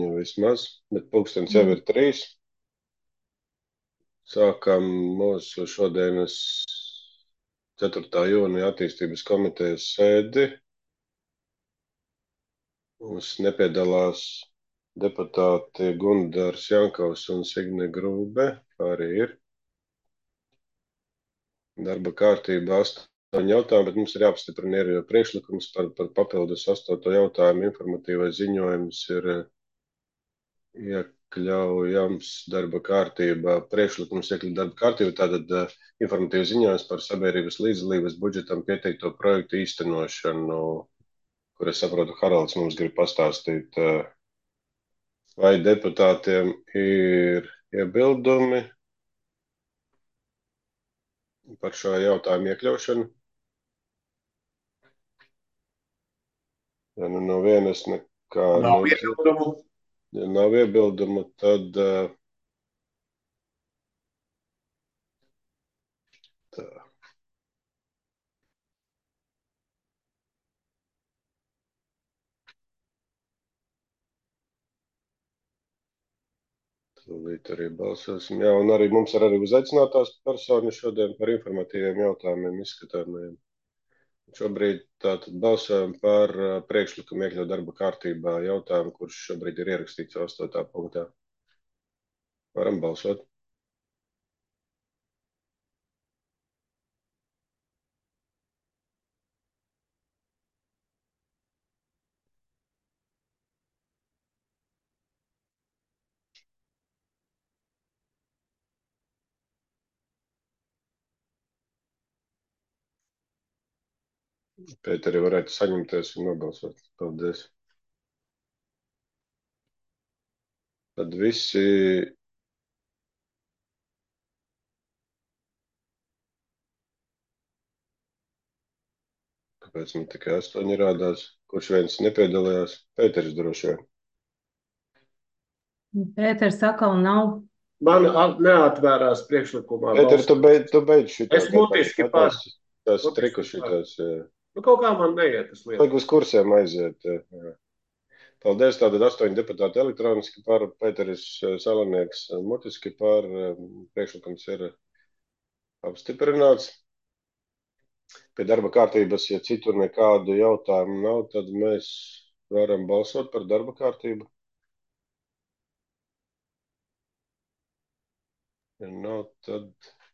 8 vismaz, bet pulkstens jau ir 3. Sākam mūsu šodienas 4. jūnija attīstības komitejas sēdi. Mums nepiedalās deputāti Gundars Jankaus un Signe Grūbe, arī ir. Darba kārtība 8 jautājumi, bet mums ir jāapstiprina ir priekšlikums par papildus 8. jautājumu. Informatīvais ziņojums ir iekļaujams darba kārtībā. Priekšlikums iekļaut darba kārtībā, tātad informatīvs ziņojums par sabiedrības līdzdalības budžetam pieteikto projektu īstenošanu, kur es saprotu, Haralds mums grib pastāstīt, vai deputātiem ir iebildumi par šo jautājumu iekļaušanu. Ja nu no vienas nekā Nav iebildumu. Ja nav iebildumu, tad tā. Tūlīt arī balsosim. Jā, un arī mums ir arī uzaicinātās personas šodien par informatīviem jautājumiem izskatāmajiem. Šobrīd tātad balsojam par priekšlikumu iekļaut darba kārtībā jautājumu, kurš šobrīd ir ierakstīts 8. punktā. Varam balsot. Pēteri varētu saņemties un nobalsot. Paldies. Tad visi kāpēc man tikai 8 rādās? Kurš viens nepiedalījās? Pēteris droši vien. Pēters atkal nav. Man neatvērās priekšlikumā. Pēteri, tu beidz šitā. Es mutiski par. Tās triku šitās. Nu, kaut kā man neiet tas lietas. Vajag uz kursiem aiziet. Jā. Paldies. Tātad 8 deputāti elektroniski par, Pēteris Salanieks mutiski par, priekšlikums ir apstiprināts. Pie darba kārtības, ja citur nekādu jautājumu nav, tad mēs varam balsot par darba kārtību. Ja nav, tad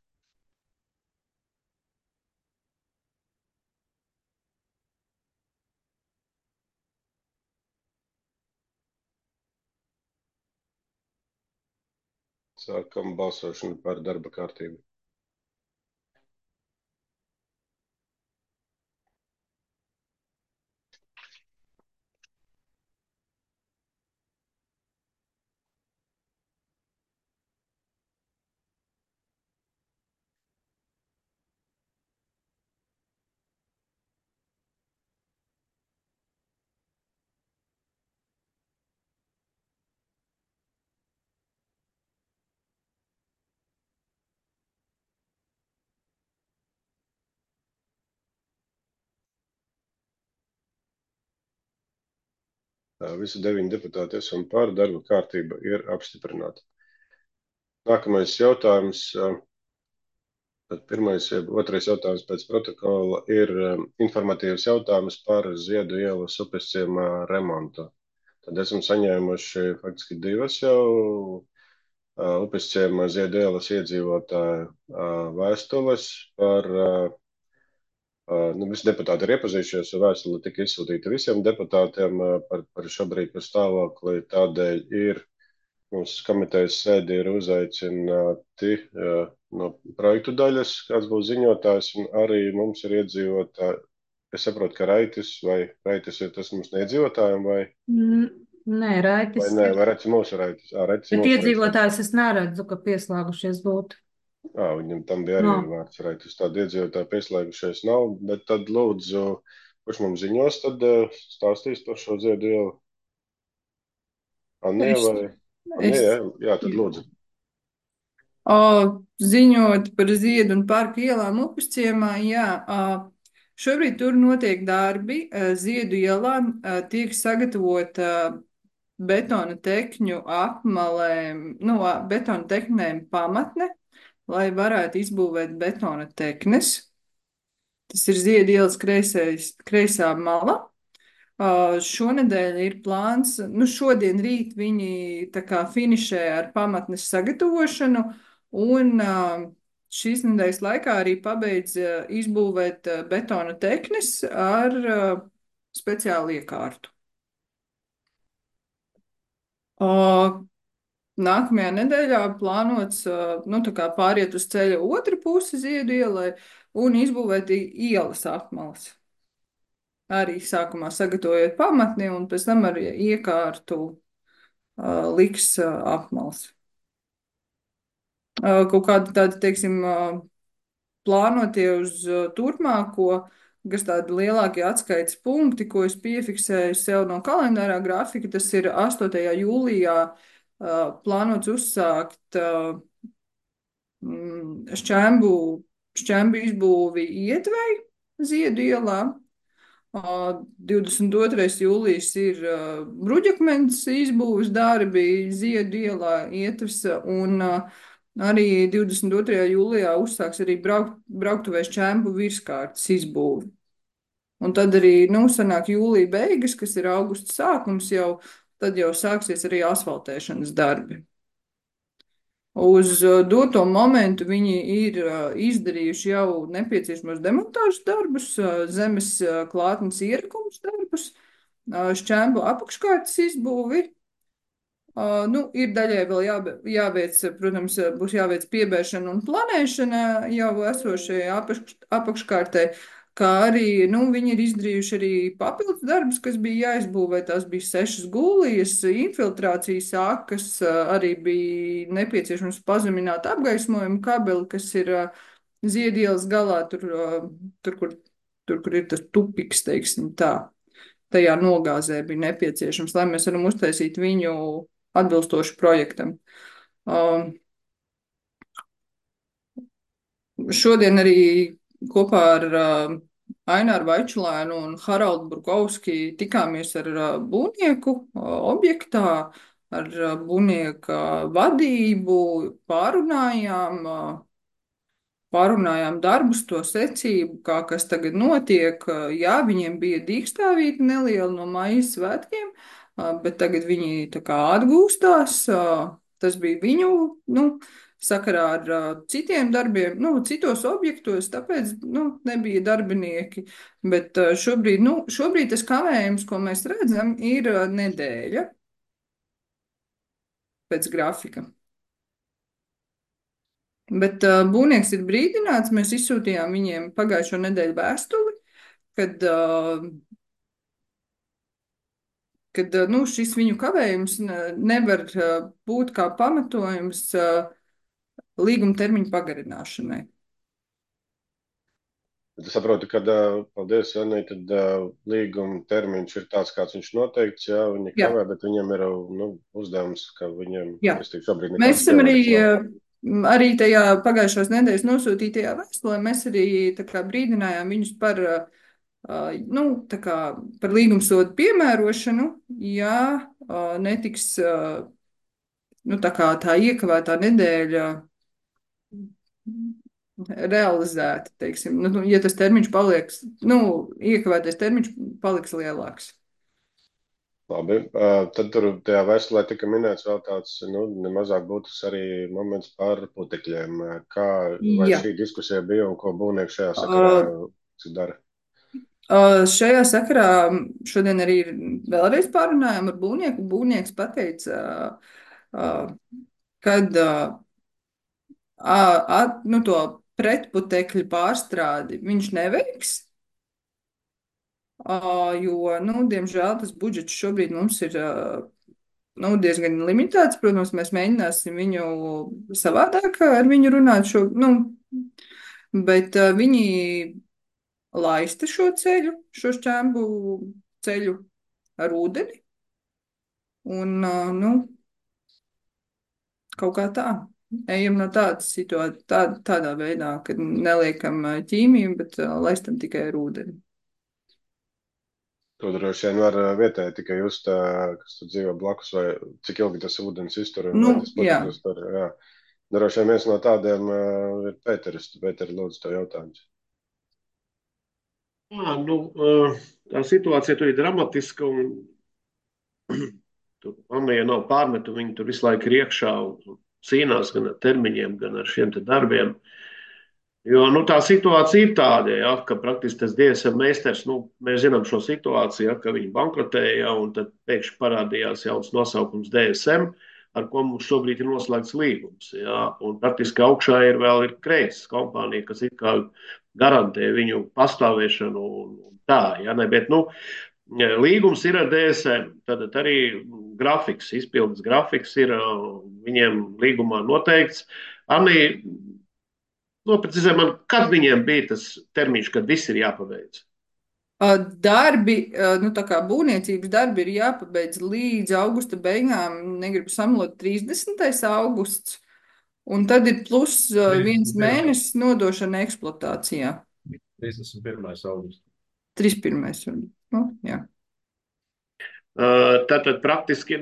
sākam balsošanu par darba kārtību. Visi 9 deputāti esam par, darba kārtība ir apstiprināta. Nākamais jautājums, tad otrais jautājums pēc protokola ir informatīvs jautājums par Ziedu ielas upes ciemā remontu. Tad esam saņēmuši faktiski 2 jau upes ciemā Ziedu ielas iedzīvotāju vēstules par visi deputāti ir iepazījušies, vēstule tika izsūtīta visiem deputātiem par šobrīd par stāvokli. Tādēļ ir mūsu komitejas sēdī ir uzaicināti no projektu daļas, kāds būs ziņotājs, un arī mums ir iedzīvotāji. Es saprotu, ka Raitis ir tas mums neiedzīvotājiem vai? Nē, Raitis. Vai nē, vai Raitis mūsu Raitis? Raitis Bet mūsu iedzīvotājs es neredzu, ka pieslēgušies būtu. Viņam tam bija arī vārds Raitis. Tāda iedzīvotāja pieslēgušies nav, bet tad lūdzu, kurš mums ziņos, tad stāstīs par šo Ziedu ielu? Annie vai? Annie, jā, tad lūdzu. Ziņot par Ziedu un parku ielām upes ciemā, jā. Šobrīd tur notiek darbi. Ziedu ielā tiek sagatavota betona tekņu apmalēm, betona teknēm pamatne, lai varētu izbūvēt betona teknes. Tas ir Ziedu ielas kreisā mala. Šonedēļ ir plāns, šodien rīt viņi tā kā finišē ar pamatnes sagatavošanu, un šīs nedēļas laikā arī pabeidz izbūvēt betona teknes ar speciālu iekārtu. Nākamajā nedēļā plānots tā kā pāriet uz ceļa otru pusi Ziedu ielai un izbūvēt ielas apmales. Arī sākumā sagatavojot pamatni un pēc tam ar iekārtu liks apmales. Kaut kādi tādi, teiksim, plānotie uz turpmāko, kas tādi lielākie atskaites punkti, ko es piefiksēju sev no kalendārā grafika, tas ir 8. jūlijā plānots uzsākt šķembu izbūvi Ietvei Ziedu ielā. 22. jūlijas ir bruģakmens izbūves darbi Ziedu ielā Ietvas, un arī 22. jūlijā uzsāks arī brauktuvēs šķembu virskārtas izbūvi. Un tad arī, sanāk jūlija beigas, kas ir augusta sākums tad jau sāksies arī asfaltēšanas darbi. Uz doto momentu viņi ir izdarījuši jau nepieciešamos demontāžas darbus, zemes klātnes ierakums darbus, šķembu apakškārtas izbūvi. Ir daļai vēl jāveic, protams, būs jāveic piebēršana un planēšana jau esošajai apakškārtai, kā arī, viņi ir izdarījuši arī papildus darbus, kas bija jāizbūvē. Tās bija 6 gulijas, infiltrācijas ākas, arī bija nepieciešams pazemināt apgaismojumu kabeli, kas ir Ziedu ielas galā, tur, kur ir tas tupiks, teiksim tā. Tajā nogāzē bija nepieciešams, lai mēs varam uztaisīt viņu atbilstoši projektam. Šodien arī kopā ar Aināru Vaičulēnu un Haraldu Burkovski tikāmies ar būvnieku objektā, ar būvnieka vadību, pārunājām darbus, to secību, kas tagad notiek. Jā, viņiem bija dīkstāvīta neliela no maija svētkiem, bet tagad viņi tā kā atgūstās. Tas bija viņu, sakarā ar citiem darbiem, citos objektos, tāpēc, nebija darbinieki. Bet šobrīd tas kavējums, ko mēs redzam, ir nedēļa pēc grafika. Bet būvnieks ir brīdināts, mēs izsūtījām viņiem pagājušo nedēļu vēstuli, kad šis viņu kavējums nevar būt kā pamatojums līguma termiņu pagarināšanai. Es saprotu, ka, paldies, Janai, tad līguma termiņš ir tāds, kāds viņš noteikts, jā, viņi kavē, bet viņam ir uzdevums, ka viņiem, šobrīd nekāds mēs esam arī tajā pagājušās nedēļas nosūtītajā vēstulē, mēs arī tā kā brīdinājām viņus par līgumsodu piemērošanu, ja netiks tā iekavētā nedēļa realizēta, teiksim, ja tas termiņš paliks, iekavētais termiņš paliks lielāks. Labi, tad tur tajā vēstulē tika minēts vēl tāds, nemazāk būtisks arī moments par putekļiem. Vai šī diskusija bija un ko būvnieks šajā sakarā dara? Šajā sakarā šodien arī vēlreiz pārunājām ar būvnieku. Būvnieks pateica, kad to pretputekļu pārstrādi viņš neveiks, jo, diemžēl tas budžets šobrīd mums ir diezgan limitēts. Protams, mēs mēģināsim viņu savādāk ar viņu runāt bet viņi laista šo šķembu ceļu ar ūdeni. Un, kaut kā tā. Ejam no tādas situācijas, tādā veidā, kad neliekam ķīmiju, bet laistam tikai ar ūdeni. To droši vien var vietēji tikai just, kas tur dzīvo blakus, vai cik ilgi tas ūdens iztur un vai tas Jā. putekļus tur, jā. Droši vien viens no tādiem ir Pēteris. Pēteri, lūdzu, tev jautājums. Tā situācija tur ir dramatiska, un tur Annija nav pārmetu, viņi tur visu laiku ir iekšā un cīnās gan ar termiņiem, gan ar šiem te darbiem. Jo tā situācija ir tāda, ja, ka praktiski tas DSM meistars, mēs zinām šo situāciju, ja, ka viņi bankrotēja, un tad pēkšņi parādījās jauns nosaukums DSM, ar ko mums šobrīd ir noslēgts līgums. Ja, un praktiski augšā vēl ir Kreis kompānija, kas it kā garantē viņu pastāvēšanu un tā. Ja, ne, bet, līgums ir ar DSM, tad arī grafiks, izpildes grafiks ir viņiem līgumā noteikts. Anī, noprecizē man, kad viņiem bija tas termiņš, kad viss ir jāpabeidz? Darbi, tā kā būvniecības darbi ir jāpabeidz līdz augusta beigām, negribu samlot 30. augusts, un tad ir plus 1 mēnesis nodošana eksploatācijā. 31. augusts. 31. Jā. Tātad praktiski,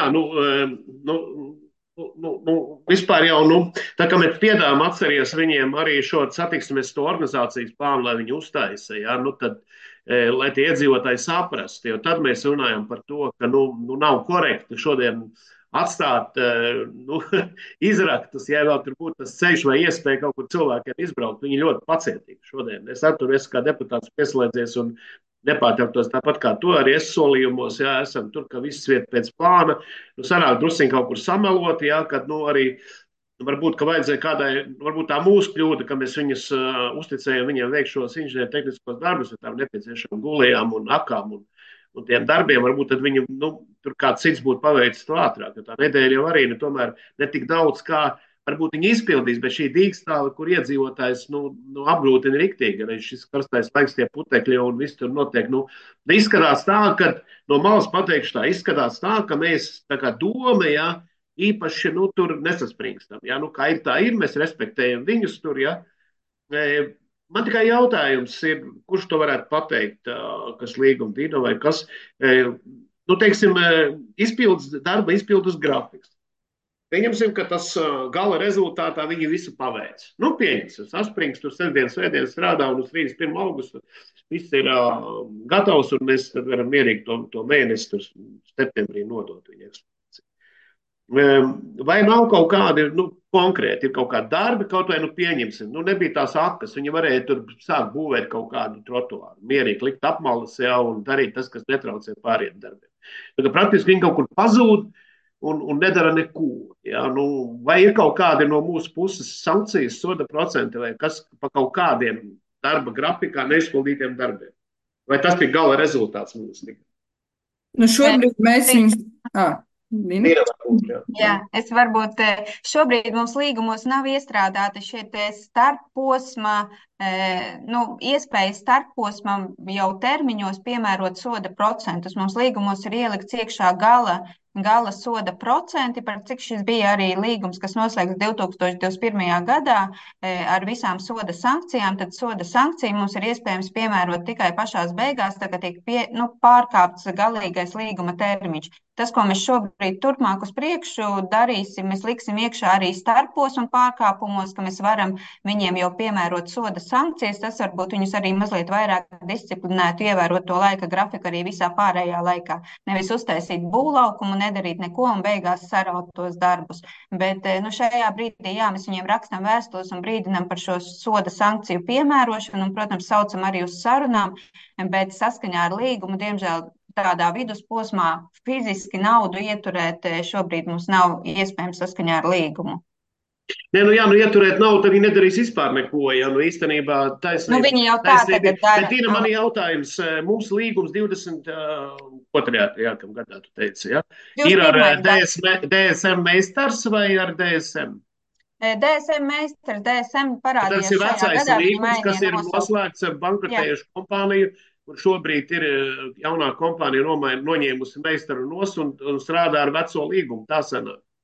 vispār jau, tā kā mēs piedāvājam atceries viņiem arī šo satiksmes organizācijas plānu, lai viņi uztaisa, ja, tad, lai tie iedzīvotāji saprastu, jo tad mēs runājam par to, ka, nav korekti šodien atstāt, izraktus, ja vēl tur būtu tas ceļš vai iespēja kaut kur cilvēkiem izbraukt, viņi ļoti pacietīgi šodien. Es kā deputāts pieslēdzies un nepārtrauktos tāpat kā to arī es solījumos, jā, esam tur, ka viss viet pēc plāna, sanāk drusciņ kaut kur samelot, jā, kad, arī varbūt, ka vajadzēja kādai, varbūt tā mūsu kļūda, ka mēs viņus uzticējam viņiem veikt šos inženieru tehniskos darbus, ar tām nepieciešamām gulējām un akām un tiem darbiem, varbūt tad viņu, tur kāds cits būtu paveicis to ātrāk, jo tā nedēļa jau arī, tomēr ne tik daudz kā varbūt viņi izpildīs, bet šī dīkstāve, kur iedzīvotājs apgrūtina riktīgi, arī šis karstais laiks, tie putekļi un viss tur notiek. Izskatās tā, ka no malas pateikšu tā, izskatās tā, ka mēs tā kā doma, ja, īpaši tur nesasprinkstam. Ja, kā ir tā ir, mēs respektējam viņus tur. Ja. Man tikai jautājums ir, kurš to varētu pateikt, kas līguma dina vai kas, teiksim, darba izpildes grafiks. Pieņemsim, ka tas gala rezultātā viņi visu paveic. Pieņemsim, saspringts, tur svētdien strādā un uz 31. augustu viss ir gatavs un mēs varam mierīgi to mēnesi tur septembrī nodot viņa eksploatāciju. Vai nav kaut kādi, konkrēti, ir kaut kādi darbi, kaut vai, pieņemsim, nebija tās akas, viņi varēja tur sākt būvēt kaut kādu trotuāru, mierīgi likt apmalas, jā, un darīt tas, kas netraucē pāriem darbiem. Tad praktiski viņi kaut kur pazūd, un nedara neko. Ja? Vai ir kaut kādi no mūsu puses sankcijas, soda procenti vai kas pa kaut kādiem darba grafikā neizpildītiem darbiem? Vai tas ir gala rezultāts mums? Šobrīd mēs viņus... Jā, es varbūt šobrīd mums līgumos nav iestrādāti šie starpposma, iespēja starpposmam jau termiņos piemērot soda procentus. Mums līgumos ir ielikts iekšā gala soda procenti, par cik šis bija arī līgums, kas noslēgts 2021. gadā ar visām soda sankcijām, tad soda sankcija mums ir iespējams piemērot tikai pašās beigās, tā kā tiek pārkāpts galīgais līguma termiņš. Tas, ko mēs šobrīd turpmāk uz priekšu darīsim, mēs liksim iekšā arī starposmu pārkāpumos, ka mēs varam viņiem jau piemērot soda sankcijas, tas varbūt viņus arī mazliet vairāk disciplinētu, ievērot to laika grafiku arī visā pārējā laikā. Nevis uztaisīt būvlaukumu, nedarīt neko un beigās saraut tos darbus. Bet šajā brīdī, jā, mēs viņiem rakstam vēstules un brīdinam par šo soda sankciju piemērošanu un, protams, saucam arī uz sarunām, bet saskaņā ar līgumu, diemžēl, tādā vidusposmā fiziski naudu ieturēt šobrīd mums nav iespējams saskaņā ar līgumu. Ieturēt naudu, tad viņi nedarīs vispār neko, ja, īstenībā taisnība. Viņi jau tā tagad dara. Bet, Tīna, man ir jautājums, mums līgums 22. gadā, tu teici, ja? Ir ar DSM meistars vai ar DSM? DSM meistars, DSM parādījās šajā gadā. Tas ir vecais līgums, kas ir noslēgts ar bankrotējušu kompāniju, kur šobrīd ir jaunā kompānija noņēmusi meistaru nos un strādā ar veco līgumu. Tā sanāk.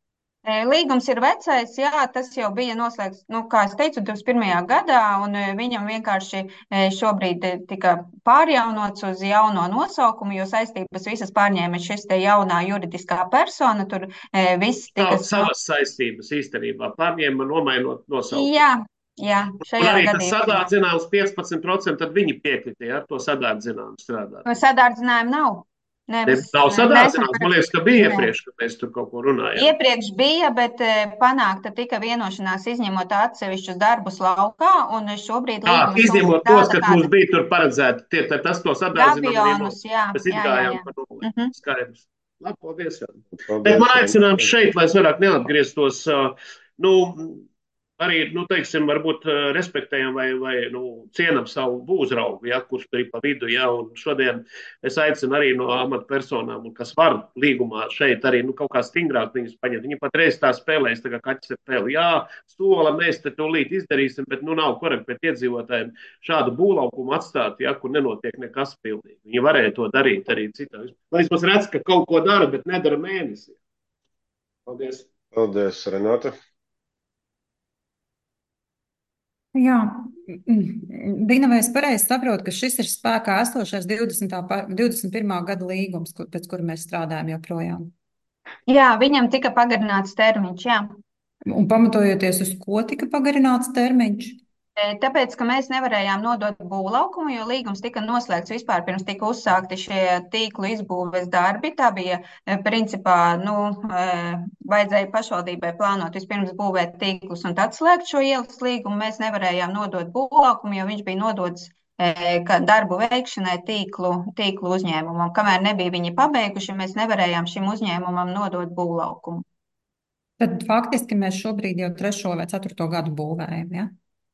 Līgums ir vecais, jā, tas jau bija noslēgts, kā es teicu, 21. gadā, un viņam vienkārši šobrīd tika pārjaunots uz jauno nosaukumu, jo saistības visas pārņēma šis te jaunā juridiskā persona, tur viss tika... Savas saistības īstenībā pārņēma, nomainot nosaukumu. Jā, Un šajā arī tas gadījumā. sadārdzinājums 15%, tad viņi piekritīja ar to sadārdzinājumu strādāt. Sadārdzinājumu nav. Nav sadārdzināts, man liekas, ka bija iepriekš, kad mēs tur kaut ko runājām. Iepriekš bija, bet panākta tika vienošanās izņemot atsevišķus darbus laukā, un šobrīd līgums... Izņemot tos, kas mums bija tur paredzēti, tas to sadārdzinājumu Gabionus, jā. Mēs izgājām par nulli. Skaidrs. Labi, paldies. Paldies, Man aicinājums šeit, lai es vairāk neatgrieztos, arī, teiksim, varbūt respektējam vai cienam savu būvzraugu, ja, kurš tur ir pa vidu, ja, un šodien es aicinu arī no amatpersonām, kas var līgumā šeit arī, kaut kā stingrāk viņus paņemt. Viņi patreiz tā spēlēs, tā kā kaķis ar peli. Jā, sola, mēs te tūlīt izdarīsim, bet, nav korekti pret iedzīvotājiem šādu būvlaukumu atstāt, ja, kur nenotiek nekas pilnīgi. Viņi varēja to darīt arī citā. Lai es redzu, ka kaut ko dara, bet nedara mēnesi. Paldies. Paldies, Renāta. Jā, Dina, vai es pareizi saprotu, ka šis ir spēkā esošais 21. gada līgums, pēc kura mēs strādājam joprojām? Jā, viņam tika pagarināts termiņš, jā. Un pamatojoties uz ko tika pagarināts termiņš? Tāpēc, ka mēs nevarējām nodot būvlaukumu, jo līgums tika noslēgts vispār pirms tika uzsākti šie tīklu izbūves darbi. Tā bija, principā, vajadzēja pašvaldībai plānot vispirms būvēt tīklus un tad slēgt šo ielas līgumu. Mēs nevarējām nodot būvlaukumu, jo viņš bija nodots darbu veikšanai tīklu uzņēmumam. Kamēr nebija viņi pabeiguši, mēs nevarējām šim uzņēmumam nodot būvlaukumu. Tad faktiski mēs šobrīd jau 3. vai 4. gadu būvējam, ja?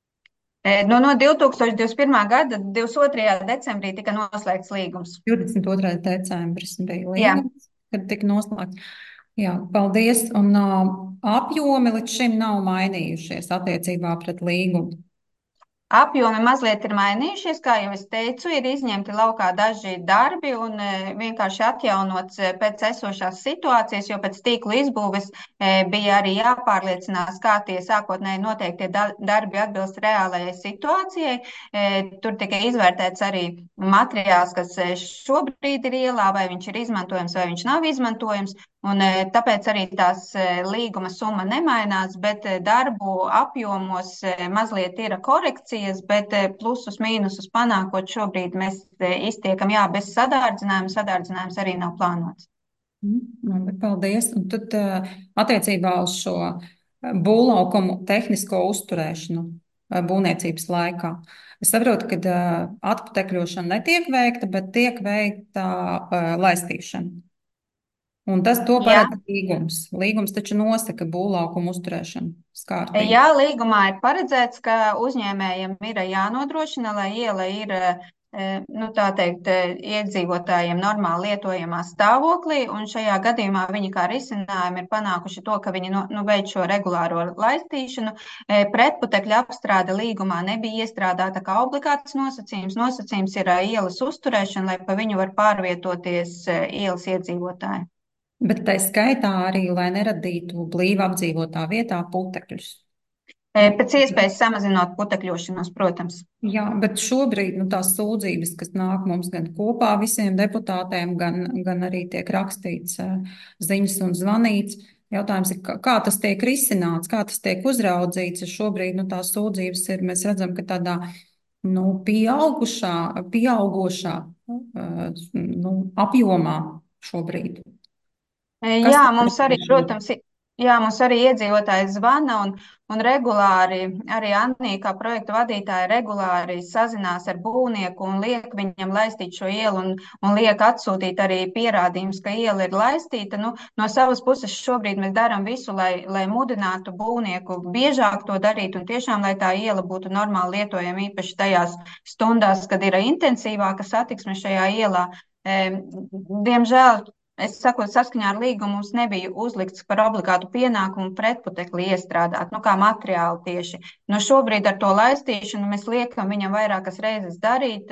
No 2021. gada 22. decembrī tika noslēgts līgums. 22. decembris bija līgums, kad tika noslēgts. Jā, paldies. Un apjomi līdz šim nav mainījušies attiecībā pret līgumu. Apjomi mazliet ir mainījušies, kā jau es teicu, ir izņemti laukā daži darbi un vienkārši atjaunots pēc esošās situācijas, jo pēc tīklu izbūves bija arī jāpārliecinās, kā tie sākotnēji noteiktie darbi atbilst reālajai situācijai. Tur tika izvērtēts arī materiāls, kas šobrīd ir ielā, vai viņš ir izmantojams, vai viņš nav izmantojams. Un tāpēc arī tās līguma summa nemainās, bet darbu apjomos mazliet ir korekcijas, bet plusus mīnusus panākot šobrīd mēs iztiekam, bez sadārdzinājuma. Sadārdzinājums arī nav plānots. Paldies. Un tad attiecībā uz šo būvlaukumu tehnisko uzturēšanu būvniecības laikā. Es saprotu, ka atputekļošana netiek veikta, bet tiek veikta laistīšana. Un to paredz līgums. Līgums taču nosaka būvlaukumu uzturēšanu kārtībā. Jā, līgumā ir paredzēts, ka uzņēmējiem ir jānodrošina, lai iela ir, tā teikt, iedzīvotājiem normāli lietojamā stāvoklī, un šajā gadījumā viņi kā risinājumu ir panākuši to, ka viņi veic šo regulāro laistīšanu. Pretputekļa apstrāde līgumā nebija iestrādāta kā obligāts nosacījums. Nosacījums ir ielas uzturēšana, lai pa viņu var pārvietoties ielas iedzīvotāji. Bet tā skaitā arī, lai neradītu blīvi apdzīvotā vietā putekļus. Pēc iespējas samazinot putekļošanos, protams. Jā, bet šobrīd tās sūdzības, kas nāk mums gan kopā visiem deputātiem, gan arī tiek rakstīts ziņas un zvanīts. Jautājums ir, kā tas tiek risināts, kā tas tiek uzraudzīts. Šobrīd tās sūdzības ir, mēs redzam, ka tādā pieaugošā apjomā šobrīd. Jā, mums arī, protams, mums arī iedzīvotāji zvana un regulāri, arī Annija, kā projektu vadītāja, regulāri sazinās ar būvnieku un liek viņam laistīt šo ielu un liek atsūtīt arī pierādījumus, ka iela ir laistīta. No savas puses šobrīd mēs darām visu, lai mudinātu būvnieku biežāk to darīt un tiešām, lai tā iela būtu normāli lietojama, īpaši tajās stundās, kad ir intensīvāka satiksme šajā ielā. Diemžēl, es saku, saskaņā ar līgumu mums nebija uzlikts par obligātu pienākumu pretputekli iestrādāt, kā materiāli tieši. Šobrīd ar to laistīšanu mēs liekam viņam vairākas reizes darīt.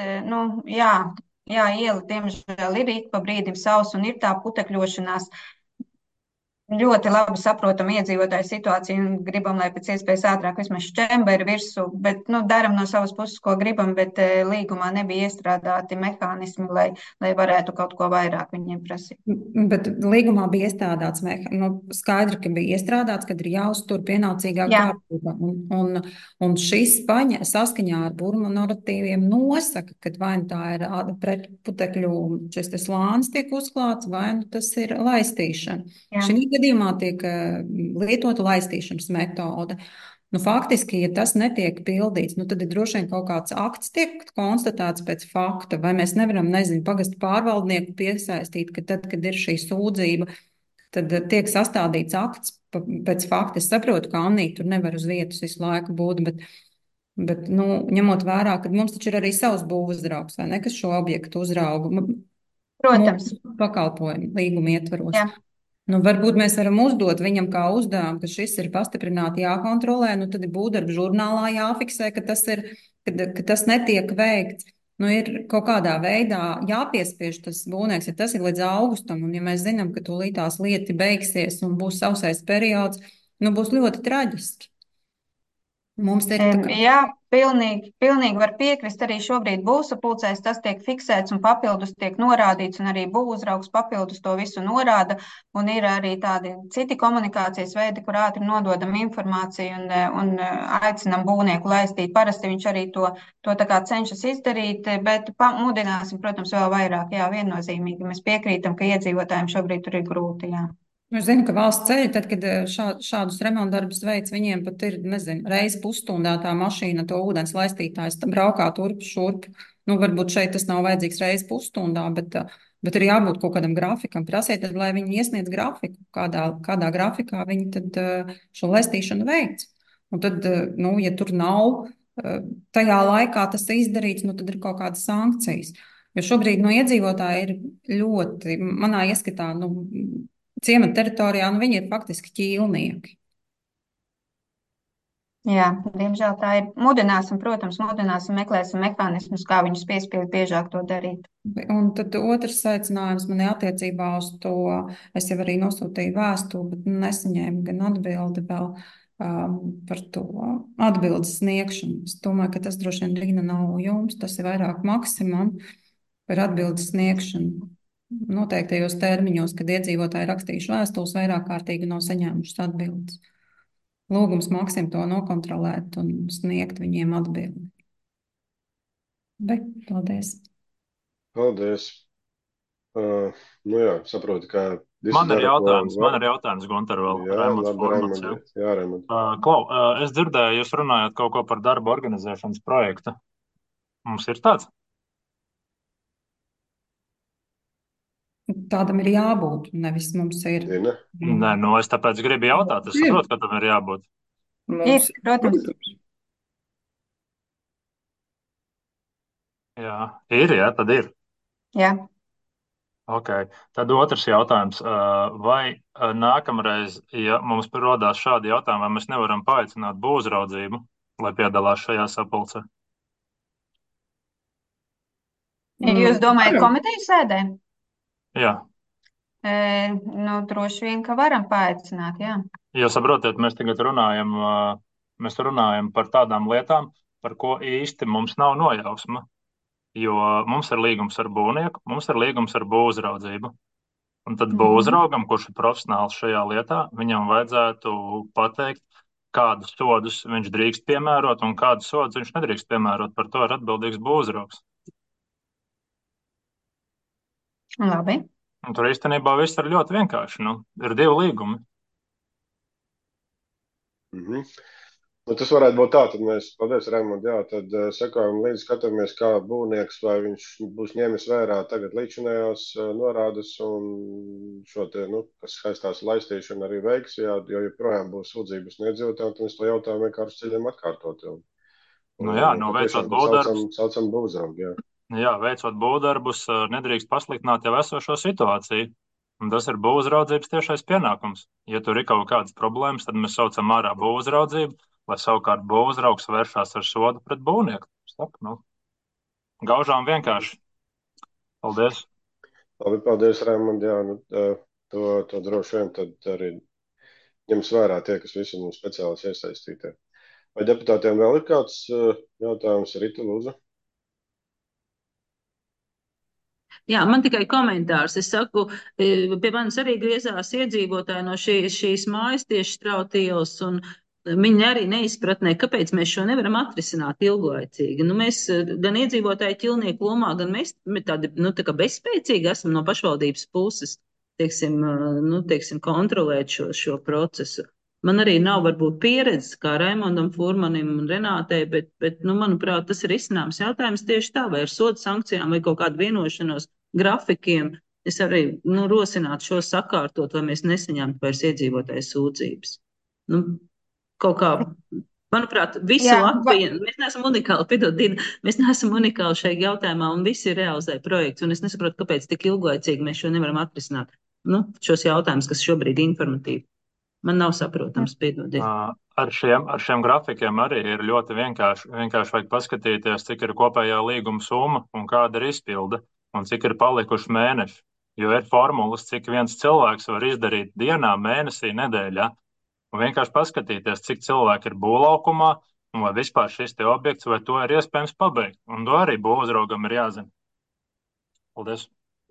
Iela, diemžēl, ir ik pa brīdim sausa un ir tā putekļošanās. ļoti labi saprotam iedzīvotāju situāciju un gribam, lai pēc iespējas ātrāk vismaz šķemberi virsū, bet, daram no savas puses, ko gribam, bet līgumā nebija iestrādāti mehānismi, lai varētu kaut ko vairāk viņiem prasīt. Bet līgumā bija iestrādāts, skaidri, ka bija iestrādāts, kad ir jāuztur pienācīgā kārtība. Un šis saskaņā ar Burma normatīviem nosaka, ka vai nu tā ir pretputekļu šis slānis tiek uzklāts, vai nu tas ir laistīšana. Šī gadījumā tiek lietota laistīšanas metode. Faktiski, ja tas netiek pildīts, tad ir droši vien kaut kāds akts tiek konstatēts pēc fakta, vai mēs nevaram, pagastu pārvaldnieku piesaistīt, ka tad, kad ir šī sūdzība, tad tiek sastādīts akts pēc fakta. Es saprotu, ka Annija tur nevar uz vietas visu laiku būt, bet ņemot vērā, ka mums taču ir arī savs būvuzraugs, vai ne, kas šo objektu uzrauga. Protams. Pakalpojumu līguma ietvaros. Jā. Varbūt mēs varam uzdot viņam kā uzdevumu, ka šis ir pastiprināti jākontrolē, tad ir būvdarba žurnālā jāfiksē, ka tas netiek veikts. Ir kaut kādā veidā jāpiespiež tas būvnieks, ja tas ir līdz augustam, un ja mēs zinām, ka tūlītās lieti beigsies un būs sausais periods, būs ļoti traģiski. Mums ir Jā, pilnīgi var piekrist. Arī šobrīd būvsapulcēs tas tiek fiksēts un papildus tiek norādīts, un arī būvuzraugs papildus to visu norāda. Un ir arī tādi citi komunikācijas veidi, kur ātri nododam informāciju un aicinam būvnieku laistīt. Parasti viņš arī to tā kā cenšas izdarīt, bet mudināsim, protams, vēl vairāk. Jā, viennozīmīgi. Mēs piekrītam, ka iedzīvotājiem šobrīd tur ir grūti. Jā. Es zinu, ka valsts ceļi, tad, kad šādus remontdarbus veids, viņiem pat ir, reizi pusstundā tā mašīna, to ūdens laistītājs braukā turp šurp. Varbūt šeit tas nav vajadzīgs reizi pusstundā, bet ir jābūt kaut kādam grafikam. Prasiet, tad, lai viņi iesniedz grafiku, kādā grafikā viņi tad šo laistīšanu veids. Un tad, ja tur nav tajā laikā tas izdarīts, tad ir kaut kādas sankcijas. Jo šobrīd iedzīvotāji ir ļoti, manā ieskatā, ciemata teritorijā, viņi ir faktiski ķīlnieki. Jā, diemžēl tā ir. Protams, meklēsim mehānismus, kā viņus piespiest biežāk to darīt. Un tad otrs aicinājums man attiecībā uz to, es jau arī nosūtīju vēstuli, bet nesaņēmu gan atbildi vēl par to atbildes sniegšanu. Es domāju, ka tas droši vien Rīna nav jums, tas ir vairāk Maksimam par atbildes sniegšanu. Noteiktajos termiņos, kad iedzīvotāji rakstījuši vēstules, vairāk kārtīgi nav saņēmušas atbildes. Lūgums Maksim to nokontrolēt un sniegt viņiem atbildi. Paldies. Paldies. Jā, saprotu, ka... Man ir jautājums, Gunter, vēl. Raimunds. Jā, Raimund. Klau, es dzirdēju, jūs runājāt kaut ko par darba organizēšanas projektu. Mums ir tāds? Tādam ir jābūt, nevis mums ir. Nē, es tāpēc gribu jautāt. Es saprotu, ka tam ir jābūt. Ir, protams. Jā, tad ir. Jā. Ok, tad otrs jautājums. Vai nākamreiz, ja mums rodās šādi jautājumi, vai mēs nevaram paaicināt būvuzraudzību, lai piedalās šajā sapulcē? Jūs domājat komiteju sēdē? Jā. Droši vien, ka varam paaicināt, jā. Jo saprotiet, mēs tagad runājam par tādām lietām, par ko īsti mums nav nojausma. Jo mums ir līgums ar būvnieku, mums ir līgums ar būvuzraudzību. Un tad būvuzraugam, kurš ir profesionāls šajā lietā, viņam vajadzētu pateikt, kādus sodus viņš drīkst piemērot un kādus sodus viņš nedrīkst piemērot. Par to ir atbildīgs būvuzraugs. Labi. Un tur īstenībā viss ir ļoti vienkārši. Ir 2 līgumi. Tas varētu būt tā, tad mēs, paldies, Raimund, tad sekojam līdzi, skatāmies, kā būvnieks, vai viņš būs ņēmis vērā tagad līdzinājās norādes un šo te, kas saistās laistīšanu arī veiks, jo joprojām būs sūdzības no iedzīvotājiem, tad mēs to jautājumu vienkārši ceļiem atkārtot. Veicot būvdarbus. Saucam būvuzraugu, jā. Jā, veicot būvdarbus, nedrīkst pasliktināt jau esošo situāciju. Un tas ir būvuzraudzības tiešais pienākums. Ja tur ir kaut kādas problēmas, tad mēs saucam ārā būvuzraudzību, lai savukārt būvuzraugs vēršās ar sodu pret būvnieku. Gaužām vienkārši. Paldies. Labi, paldies, Raimund. to droši vien tad arī ņems vērā tie, kas visi mums speciālis iesaistītie. Vai deputātiem vēl ir kāds jautājums? Rita, lūdzu. Jā, man tikai komentārs. Es saku, pie manis arī griezās iedzīvotāji no šīs mājas tieši Strauta ielas, un viņi arī neizpratnē, kāpēc mēs šo nevaram atrisināt ilglaicīgi. Nu, mēs gan iedzīvotāji ķilnieku lomā, gan mēs tādi, tā kā bezspēcīgi esam no pašvaldības puses, teiksim, kontrolēt šo procesu. Man arī nav varbūt pieredzes kā Raimondam Furmanim un Renātei, bet manuprāt, tas ir izcināms jautājums tieši tā, vai ar sodu sankcijām vai kaut kādu vienošanos grafikiem. Es arī rosinātu šo sakārtot, lai mēs nesaņemtu vairs iedzīvotāju sūdzības. Kaut kā, manuprāt, visu Latviju, mēs neesam unikāli, piedod, Dina, mēs neesam unikāli šajā jautājumā un visi realizē projekts, un es nesaprotu, kāpēc tik ilglaicīgi mēs šo nevaram atrisināt. Šos jautājumus, kas šobrīd informatīvi. Man nav saprotams, piedod. Ar šiem grafikiem arī ir ļoti vienkārši. Vienkārši vajag paskatīties, cik ir kopējā līguma summa un kāda ir izpilde, un cik ir palikuši mēneši. Jo ir formulas, cik viens cilvēks var izdarīt dienā, mēnesī, nedēļā. Un vienkārši paskatīties, cik cilvēki ir būvlaukumā, un vai vispār šis te objekts, vai to ir iespējams pabeigt. Un to arī būvuzraugam ir jāzina. Paldies.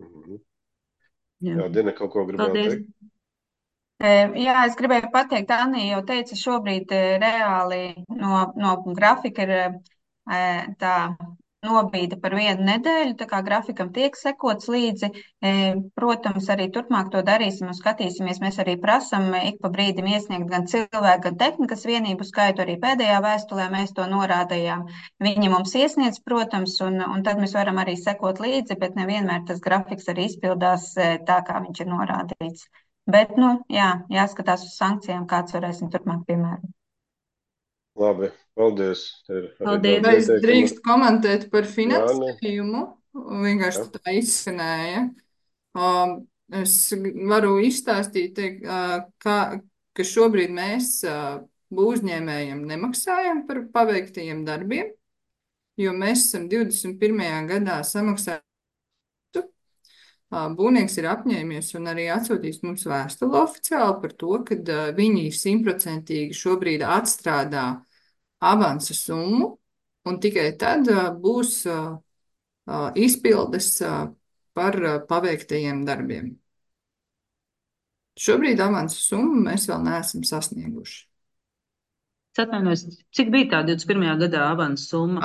Jā, Dina, kaut ko gribēju teikt? Jā, es gribēju pateikt, Anija jau teica, šobrīd reāli no grafika ir tā nobīde par 1 nedēļu, tā kā grafikam tiek sekots līdzi. Protams, arī turpmāk to darīsim un skatīsimies. Mēs arī prasam ik pa brīdim iesniegt gan cilvēku, gan tehnikas vienību skaitu. Arī pēdējā vēstulē mēs to norādījām. Viņi mums iesniedz, protams, un tad mēs varam arī sekot līdzi, bet nevienmēr tas grafiks arī izpildās tā, kā viņš ir norādīts. Bet, jāskatās uz sankcijām, kāds varēsim turpmāk piemērot. Labi, paldies. Paldies. Vai es drīkst komentēt par finansējumu? Vienkārši tā izskanēja. Es varu izstāstīt, ka šobrīd mēs būvniecējiem nemaksājam par paveiktajiem darbiem, jo mēs esam 21. gadā samaksājuši. Būvnieks ir apņēmies un arī atsūtījis mums vēstuli oficiāli par to, ka viņi 100% šobrīd atstrādā avansa summu, un tikai tad būs izpildes par paveiktajiem darbiem. Šobrīd avansa summu mēs vēl neesam sasnieguši. Atvainojos, cik bija tā 21. gadā avansa summa?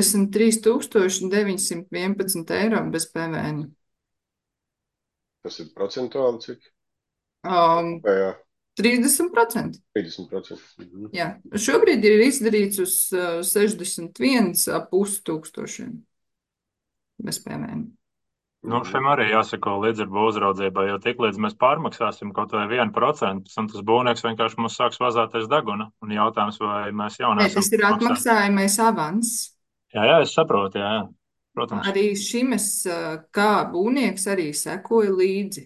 83,911 eiro bez PVN. Tas ir procentuāli cik? 30%. 30%. Jā, šobrīd ir izdarīts uz 61,5 tūkstošiem bez PVN. Šim arī jāsako līdz ar būvuzraudzībai, jo tiklīdz mēs pārmaksāsim kaut vai 1%, un tas būvnieks vienkārši mums sāks vazāties deguna. Un jautājums, vai mēs jau neesam. Tas ir atmaksājamais avans. Jā, es saprotu, jā. Protams. Arī šim es kā būvnieks arī sekoju līdzi.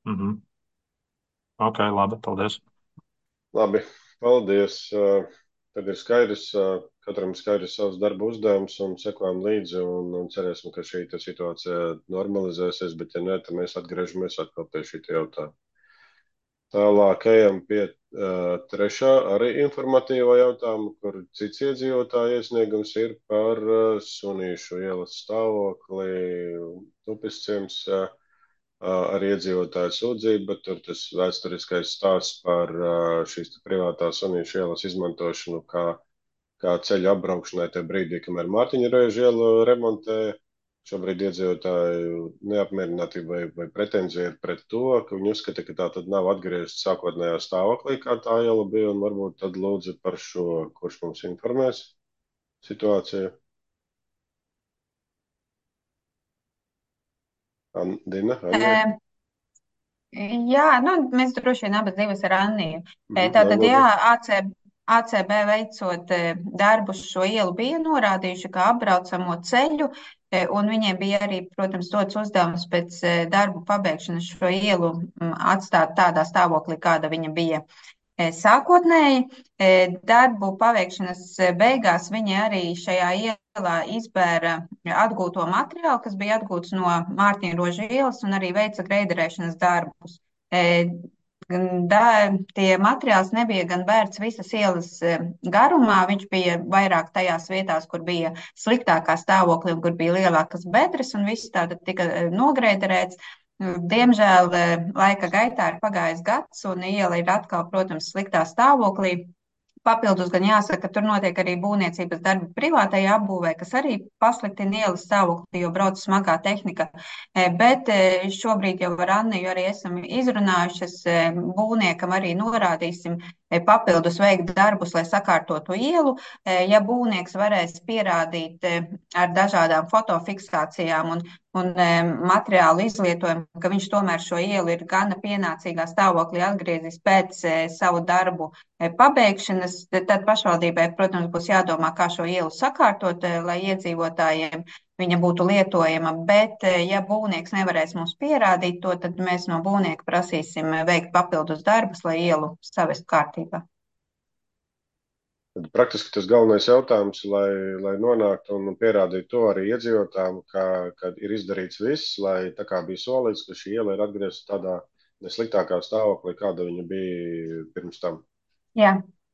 Ok, labi, paldies. Labi, paldies. Tad ir skaidrs, katram skaidrs savs darba uzdevums un sekojam līdzi un cerēsim, ka šī situācija normalizēsies, bet ja ne, tad mēs atgriežamies atkal pie šī jautājuma. Tālāk ejam pie trešā arī informatīvā jautājuma, kur cits iedzīvotāja iesniegums ir par Sunīšu ielas stāvokli Tupisciems ar iedzīvotāju sūdzību, bet tur tas vēsturiskais stāsts par šīs privātās Sunīšu ielas izmantošanu kā ceļa apbraukšanai tajā brīdī, kamēr Mārtiņa Reižu ielu remontēja. Šobrīd iedzīvotāju neapmierinātība vai pretenzija ir pret to, ka viņi uzskata, ka tā tad nav atgriezta sākotnējā stāvoklī, kā tā iela bija, un varbūt tad lūdzu par šo, kurš mums informēs situāciju. Dina, Anija? Jā, mēs droši vien abas divas ar Anniju. Tātad, ACB veicot darbus šo ielu bija norādījuši kā apbraucamo ceļu, un viņiem bija arī, protams, dots uzdevums pēc darbu pabeigšanas šo ielu atstāt tādā stāvoklī, kāda viņa bija sākotnēji. Darbu paveikšanas beigās viņi arī šajā ielā izbēra atgūto materiālu, kas bija atgūts no Mārtiņa Roža ielas, un arī veica greiderēšanas darbus. Tie materiāls nebija gan bērts visas ielas garumā, viņš bija vairāk tajās vietās, kur bija sliktākā stāvoklī un kur bija lielākas bedres, un viss tātad tika nogrēderēts. Diemžēl laika gaitā ir pagājis gads, un iela ir atkal, protams, sliktā stāvoklī. Papildus gan jāsaka, ka tur notiek arī būvniecības darbi privātajā apbūvē, kas arī pasliktina ielas stāvokli, jo brauc smagā tehnika. Bet šobrīd jau ar Anniju arī esam izrunājušas, būvniekam arī norādīsim papildus veikt darbus, lai sakārtotu ielu. Ja būvnieks varēs pierādīt ar dažādām fotofiksācijām un materiālu izlietojumu, ka viņš tomēr šo ielu ir gana pienācīgā stāvoklī atgriezis pēc savu darbu pabeigšanas, tad pašvaldībai, protams, būs jādomā, kā šo ielu sakārtot, lai iedzīvotājiem viņa būtu lietojama, bet ja būvnieks nevarēs mums pierādīt to, tad mēs no būvnieka prasīsim veikt papildus darbus, lai ielu savest kārtībā. Tad praktiski tas galvenais jautājums, lai nonāktu un pierādītu to arī iedzīvotājiem, ka ir izdarīts viss, lai tā kā bija solīts, ka šī iela ir atgriezta tādā nesliktākā stāvoklī, kāda viņa bija pirms tam. Jā.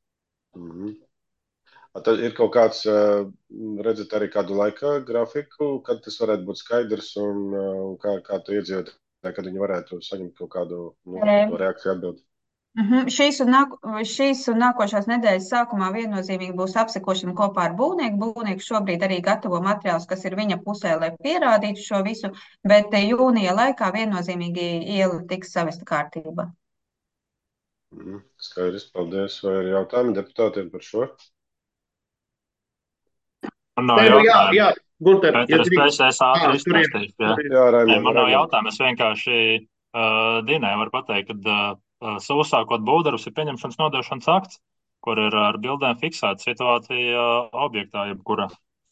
Tad ir kaut kāds, redzat, arī kādu laika grafiku, kad tas varētu būt skaidrs un kā tu iedzīvotāji, kad viņi varētu saņemt kaut kādu reakciju atbildi? Šīs un nākošās nedēļas sākumā viennozīmīgi būs apsekošana kopā ar būvnieku. Būvnieks šobrīd arī gatavo materiālus, kas ir viņa pusē, lai pierādītu šo visu, bet jūnija laikā viennozīmīgi iela tiks savesta kārtībā. Skaidrs, paldies. Vai ir jautājumi deputātiem par šo? Jā, Gunter, es ātri izstāstīšu. Man nav jautājumu, es vienkārši Dinai varu pateikt, ka uzsākot būvdarbus ir pieņemšanas nodošanas akts, kur ir ar bildēm fiksēta situācija objektā, jebkura.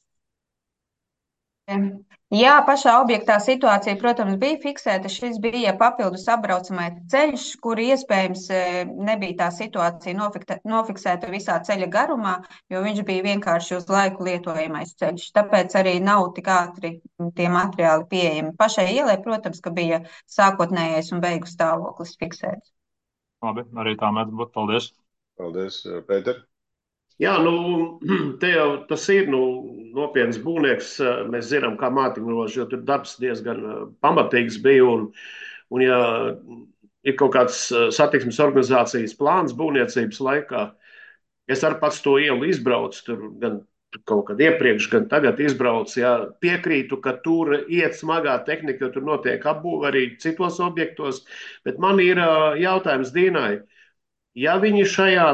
Jā, pašā objektā situācija, protams, bija fiksēta. Šis bija papildus apbraucamais ceļš, kur iespējams nebija tā situācija nofiksēta visā ceļa garumā, jo viņš bija vienkārši uz laiku lietojamais ceļš. Tāpēc arī nav tik ātri tie materiāli pieejami. Pašai ielai, protams, ka bija sākotnējais un beigu stāvoklis fiksēts. Labi, arī tā mēdz būt. Paldies. Paldies, Pēter. Jā, te jau tas ir nopietns būvnieks. Mēs zinām, kā Mātiņrožs, jo tur darbs diezgan pamatīgs bija. Un ja ir kaut kāds satiksmes organizācijas plāns būvniecības laikā, es arī pats to ielu izbraucu, tur gan kaut kad iepriekš, gan tagad izbraucu. Jā, piekrītu, ka tur iet smagā tehnika, jo tur notiek apbūve arī citos objektos. Bet man ir jautājums Dīnai. Ja viņi šajā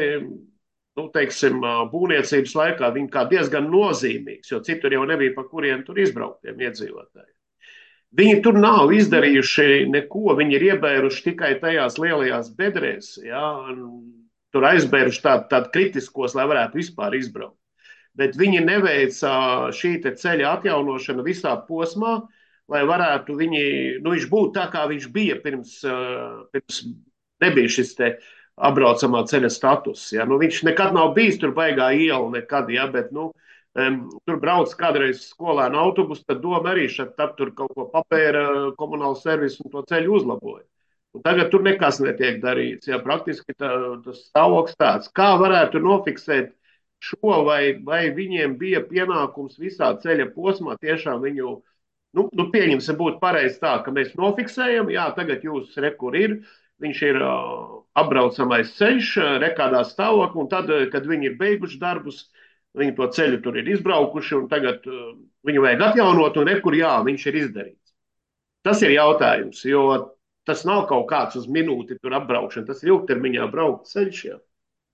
būvniecības laikā viņi kā diezgan nozīmīgs, jo citur jau nebija pa kurien tur izbrauktiem iedzīvotājiem. Viņi tur nav izdarījuši neko, viņi ir iebēruši tikai tajās lielajās bedrēs, jā, tur aizbēruši tādu kritiskos, lai varētu vispār izbraukt. Bet viņi neveica šī ceļa atjaunošanu visā posmā, lai varētu viņš būt tā, kā viņš bija pirms nebija šis apbraucamā ceļa status. Ja? Viņš nekad nav bijis tur baigā iela, nekad, ja? Bet tur brauc kādreiz skolēnu autobus, tad doma arī tur kaut ko papēra komunālu servisu un to ceļu uzlaboja. Un tagad tur nekas netiek darīts. Ja? Praktiski tas stāvoklis tāds. Kā varētu nofiksēt šo, vai viņiem bija pienākums visā ceļa posmā tiešām viņu, pieņemsim, būtu pareizi tā, ka mēs nofiksējam, jā, tagad jūs rekur ir, viņš ir apbraucamais ceļš, rekādā stāvoklī, un tad, kad viņi ir beiguši darbus, viņi to ceļu tur ir izbraukuši, un tagad viņu vajag atjaunot, un rekur, jā, viņš ir izdarīts. Tas ir jautājums, jo tas nav kaut kāds uz minūti tur apbraukšana, tas ir ilgtermiņā braukt ceļš, jā.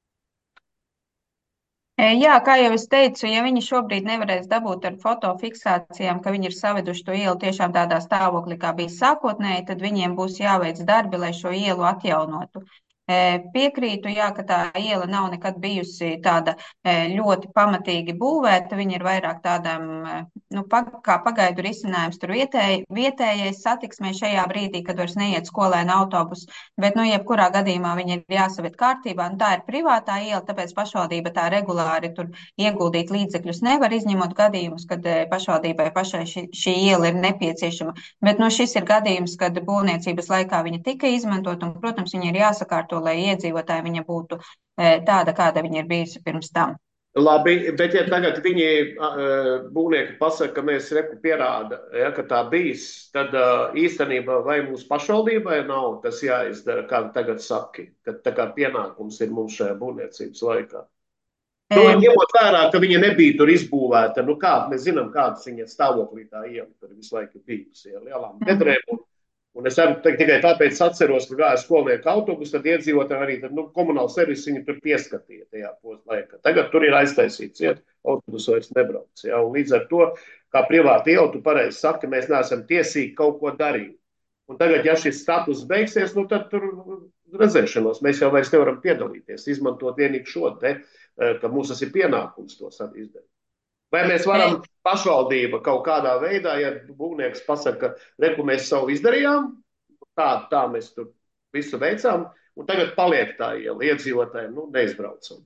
Jā, kā jau es teicu, ja viņi šobrīd nevarēs dabūt ar fotofiksācijām, ka viņi ir saveduši to ielu tiešām tādā stāvoklī, kā bija sākotnēji, tad viņiem būs jāveic darbi, lai šo ielu atjaunotu. Piekrītu, jā, ka tā iela nav nekad bijusi tāda ļoti pamatīgi būvēta. Viņa ir vairāk tādām, nu, kā pagaidu risinājums tur vietējais satiksmē šajā brīdī, kad vairs neiet skolēna autobus. Bet, nu, jebkurā gadījumā viņa ir jāsaviet kārtībā. Un tā ir privātā iela, tāpēc pašvaldība tā regulāri tur ieguldīt līdzekļus nevar, izņemot gadījumus, kad pašvaldībai pašai šī iela ir nepieciešama. Bet, nu, šis ir gadījums, kad būvniecības laikā viņa tika izmantot, un, protams, viņa ir jāsakārto, lai iedzīvotāji viņa būtu tāda, kāda viņa ir bijusi pirms tam. Labi, bet ja tagad viņi būvnieki pasaka, ka mēs reku pierāda, ja, ka tā bijis, tad īstenībā vai mūsu pašvaldībai nav tas jāizdara, kā tagad saki, ka tā kā pienākums ir mums šajā būvniecības laikā. Nu, ņemot vērā, ka viņa nebija tur izbūvēta, nu kā, mēs zinām, kādas viņa stāvoklī tā iela tur visu laiku bijusi, ja, lielām bedrēm. Un es tikai tāpēc atceros, ka gāja skolnieku autobus, tad iedzīvotāji arī tad, nu, komunāls servis viņu tur pieskatīja tajā laikā. Tagad tur ir aiztaisīts, ja autobus vairs nebrauc. Ja, un līdz ar to, kā privāti iela, tu pareizi saki, mēs neesam tiesīgi kaut ko darīt. Un tagad, ja šis status beigsies, nu tad tur redzēšanos mēs jau vairs nevaram piedalīties, izmantot vienīgi šo te, ka mums tas ir pienākums to izdarīt. Vai mēs varam pašvaldība kaut kādā veidā, ja būvnieks pasaka, reku mēs savu izdarījām, tā mēs tur visu veicām, un tagad paliek tā iela iedzīvotājiem, nu, neizbraucam.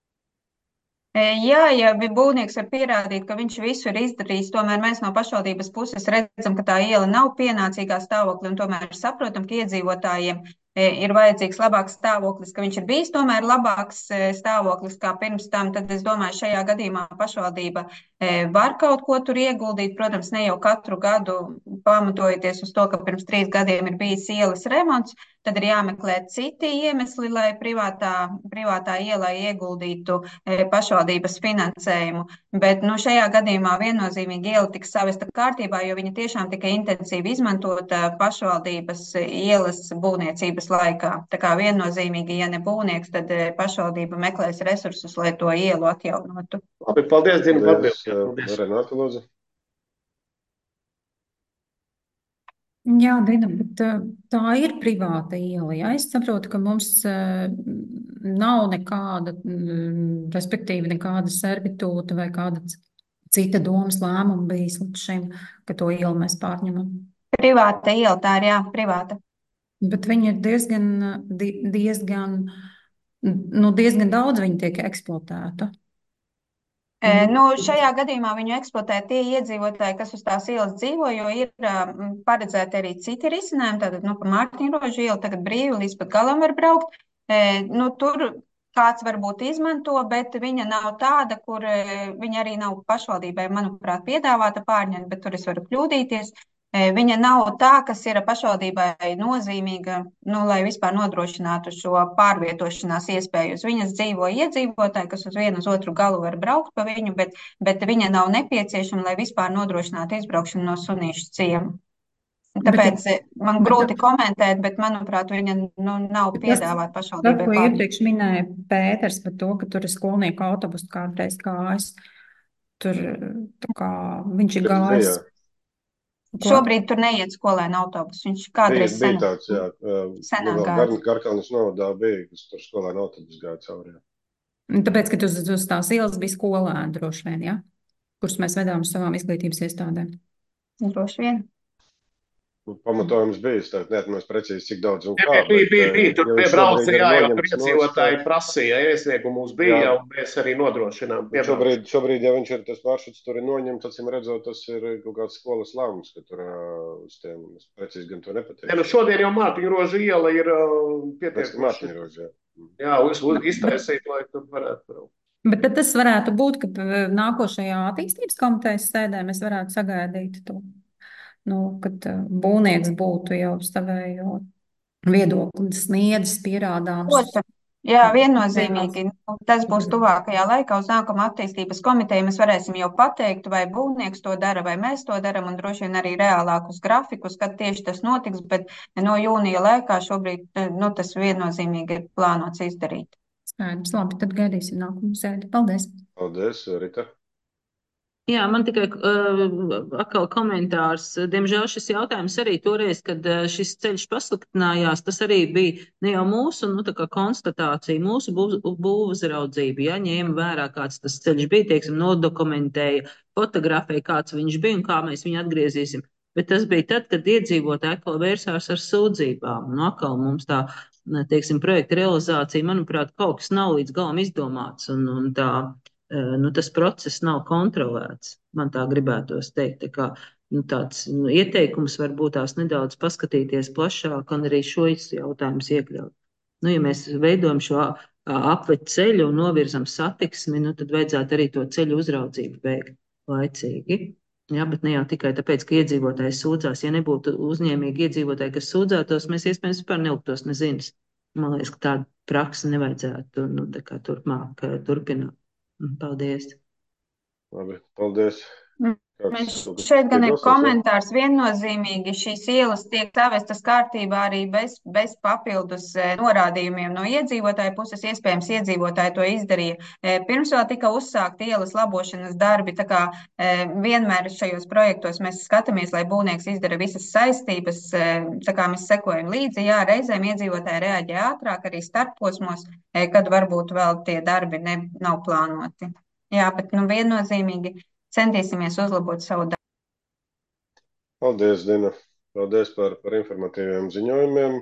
Jā, ja būvnieks var pierādīt, ka viņš visu ir izdarījis, tomēr mēs no pašvaldības puses redzam, ka tā iela nav pienācīgā stāvoklī, un tomēr saprotam, ka iedzīvotājiem ir vajadzīgs labāks stāvoklis, ka viņš ir bijis tomēr labāks stāvoklis kā pirms tam, tad es domāju, šajā gadījumā pašvaldība var kaut ko tur ieguldīt. Protams, ne jau katru gadu pamatojoties uz to, ka pirms 3 gadiem ir bijis ielas remonts, tad ir jāmeklē citi iemesli, lai privātā ielai ieguldītu pašvaldības finansējumu. Bet, nu, šajā gadījumā viennozīmīgi iela tika savesta kārtībā, jo viņa tiešām tika intensīvi izmantota pašvaldības ielas būvniecības laikā. Tā kā viennozīmīgi, ja ne būvnieks, tad pašvaldība meklēs resursus, lai to ielu atjaunotu. Labi, paldies, Dina, paldies. Renāta, lūdzu. Jā, Dina, bet tā ir privāta iela. Jā. Es saprotu, ka mums nav nekāda, respektīvi nekāda servitūta vai kāda cita domas lēmuma bijis līdz šim, ka to ielu mēs pārņemam. Privāta iela, tā ir, jā, privāta. Bet viņa ir diezgan daudz viņa tiek eksploatēta. Nu, šajā gadījumā viņu eksploatē tie iedzīvotāji, kas uz tās ielas dzīvo, jo ir paredzēti arī citi risinājumi. Tātad, nu, pa Mārtiņu Rožu ielu tagad brīvi līdz pat galam var braukt. Nu, tur kāds varbūt izmanto, bet viņa nav tāda, kur viņa arī nav pašvaldībai, manuprāt, piedāvāta pārņemt, bet tur es varu kļūdīties. Viņa nav tā, kas ir pašvaldībai nozīmīga, nu, lai vispār nodrošinātu šo pārvietošanās iespēju. Uz viņas dzīvo iedzīvotāji, kas uz vienu uz otru galu var braukt pa viņu, bet viņa nav nepieciešama, lai vispār nodrošinātu izbraukšanu no Sunīšu ciema. Tāpēc man grūti komentēt, bet, manuprāt, viņa nav piedāvāta pašvaldībai pārņemt. Ko iepriekš minēja Pēters par to, ka tur ir skolnieku autobus kādreiz gājis. Tur tā kā viņš ir gājis. Šobrīd tur neiet skolēna autobus. Viņš kādreiz bija tāds, jā. Garkalnes novadā bija, kas tur skolēna autobus gāja cauri. Tāpēc, ka uz tās ielas bija skolēni droši vien, jā? Kurus mēs vedām uz savām izglītības iestādēm. Droši vien. Pamatojums bija, es neatceros precīzi, cik daudz un kā. Bija, tur pie brauca, jā, jo tur iedzīvotāji prasīja, iesniegumu mums bija, un mēs arī nodrošinām. Šobrīd, ja viņš ir tas maršruts, tur ir noņemts, acīm redzot, tas ir kaut kāds skolas lēmums, ka tur uz tiem, es precīzi gan to nepateikšu. Ja, nu šodien jau Mārtiņu Rožu iela ir pietiekuši. Mārtiņu Rožu, jā. Jā, iztaisīt, lai tur varētu braukt. Bet tad tas varētu būt, ka nākošajā attīstības komitejas sēdē mēs varētu sagaidīt to. Nu, kad būvnieks būtu jau savējo viedokli sniedzis, pierādāms. Jā, viennozīmīgi. Tas būs tuvākajā laikā. Uz nākamo attīstības komiteju mēs varēsim jau pateikt, vai būvnieks to dara, vai mēs to daram, un droši vien arī reālākus grafikus, kad tieši tas notiks, bet no jūnija laikā šobrīd tas viennozīmīgi ir plānots izdarīt. Skaidrs, labi, tad gaidīsim nākamo sēdi. Paldies. Paldies, Rita. Jā, man tikai atkal komentārs. Diemžēl šis jautājums arī toreiz, kad šis ceļš pasliktinājās, tas arī bija ne jau mūsu, tā kā konstatācija, mūsu būvuzraudzība, ja, ņēma vērā, kāds tas ceļš bija, teiksim, nodokumentēja, fotografēja, kāds viņš bija un kā mēs viņu atgriezīsim. Bet tas bija tad, kad iedzīvotāji atkal vērsās ar sūdzībām. Un atkal mums tā, teiksim, projekta realizācija, manuprāt, kaut kas nav līdz galam izdomāts un tā. Tas process nav kontrolēts. Man tā gribētos teikt. Tā kā, tāds ieteikums varbūt tās nedaudz paskatīties plašāk un arī šos jautājumus iekļaut. Ja mēs veidojam šo apvedu ceļu un novirzam satiksmi, tad vajadzētu arī to ceļu uzraudzību veikt laicīgi. Jā, bet ne jau tikai tāpēc, ka iedzīvotāji sūdzās. Ja nebūtu uzņēmīgi iedzīvotāji, kas sūdzētos, mēs iespējams vispār neliktos nezinis. Man liekas, ka tādu praksi nevajadzētu turpmāk turpināt. Paldies. Labi, paldies. Šeit gan ir komentārs viennozīmīgi. Šīs ielas tiek savestas kārtībā arī bez papildus norādījumiem no iedzīvotāju puses. Iespējams, iedzīvotāji to izdarīja. Pirms vēl tika uzsākt ielas labošanas darbi, tā kā vienmēr šajos projektos mēs skatāmies, lai būvnieks izdara visas saistības, tā kā mēs sekojam līdzi. Jā, reizēm iedzīvotāji reaģē ātrāk arī starposmos, kad varbūt vēl tie darbi nav plānoti. Jā, bet viennozīmīgi centīsimies uzlabot savu darbu. Paldies, Dina. Paldies par informatīviem ziņojumiem.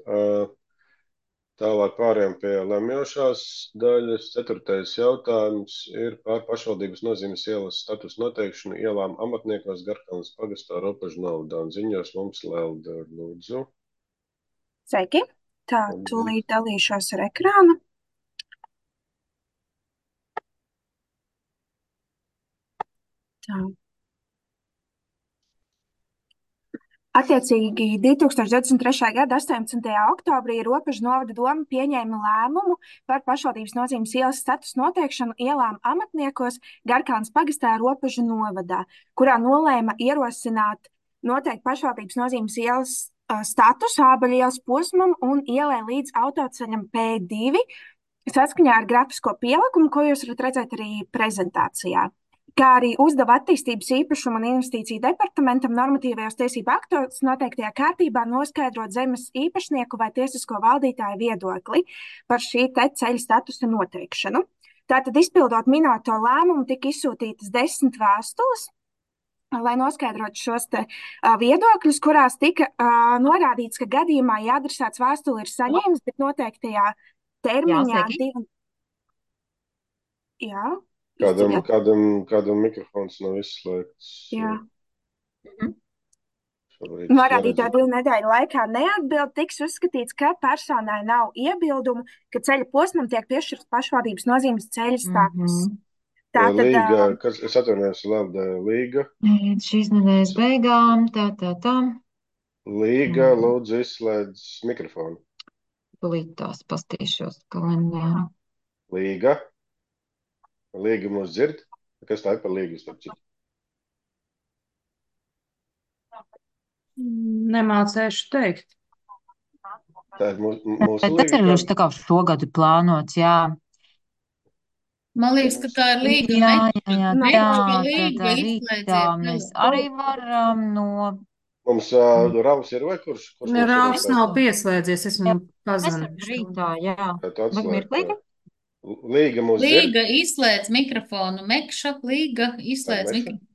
Tālāk pārējām pie lemjošās daļas. 4. jautājums ir par pašvaldības nozīmes ielas status noteikšanu ielām Amatniekos Garkalnes pagastā Ropažu novadā. Un ziņos mums Lelda, lūdzu. Sveiki. Tā, tūlīt dalīšos ar ekrānu. Tā. Attiecīgi 2023. gada 18. oktobrī Ropažu novada doma pieņēma lēmumu par pašvaldības nozīmes ielas statusu noteikšanu ielām Amatniekos Garkalnes pagastā Ropažu novadā, kurā nolēma ierosināt noteikti pašvaldības nozīmes ielas statusu Ābeļu ielas posmam un ielai līdz autoceļam P2 saskaņā ar grafisko pielikumu, ko jūs varat redzēt arī prezentācijā. Kā arī uzdeva attīstības īpašuma un investīciju departamentam normatīvajos tiesību aktos noteiktajā kārtībā noskaidrot zemes īpašnieku vai tiesisko valdītāju viedokli par šī te ceļa statusa noteikšanu. Tātad, izpildot minēto lēmumu, tika izsūtītas 10 vēstules, lai noskaidrotu šos te viedokļus, kurās tika norādīts, ka gadījumā, ja adresāts vēstuli ir saņēmis, bet noteiktajā termiņā... Jā. Kādam mikrofons nav izslēgts. Jā. Norādītā 2 nedēļu laikā neatbild tiks uzskatīts, ka personai nav iebildumu, ka ceļa posmam tiek piešķirts pašvaldības nozīmes ceļa status. Tātad, Līga, es atvainojos, Lelda, Līga. Šīs nedēļas beigām, tā. Līga, lūdzu, izslēdz mikrofonu. Tūlītās pastīšos kalendāru. Līga. Līga mūs dzird? Kas tā ir par līgu, starp citu? Nemācēšu teikt. Tā ir mūsu līga. Tas ir viņš tā kā šogad plānots, jā. Man liekas, ka tā ir līga. Jā, rītā mēs arī varam no... Mums Raus ir vai kurš? Raus nav pieslēdzies, es viņu pazvanu. Rītā, jā. Vai mirklīgi? Līga mūs dzird? Līga izslēdz mikrofonu. Mekša, Līga izslēdz mikrofonu.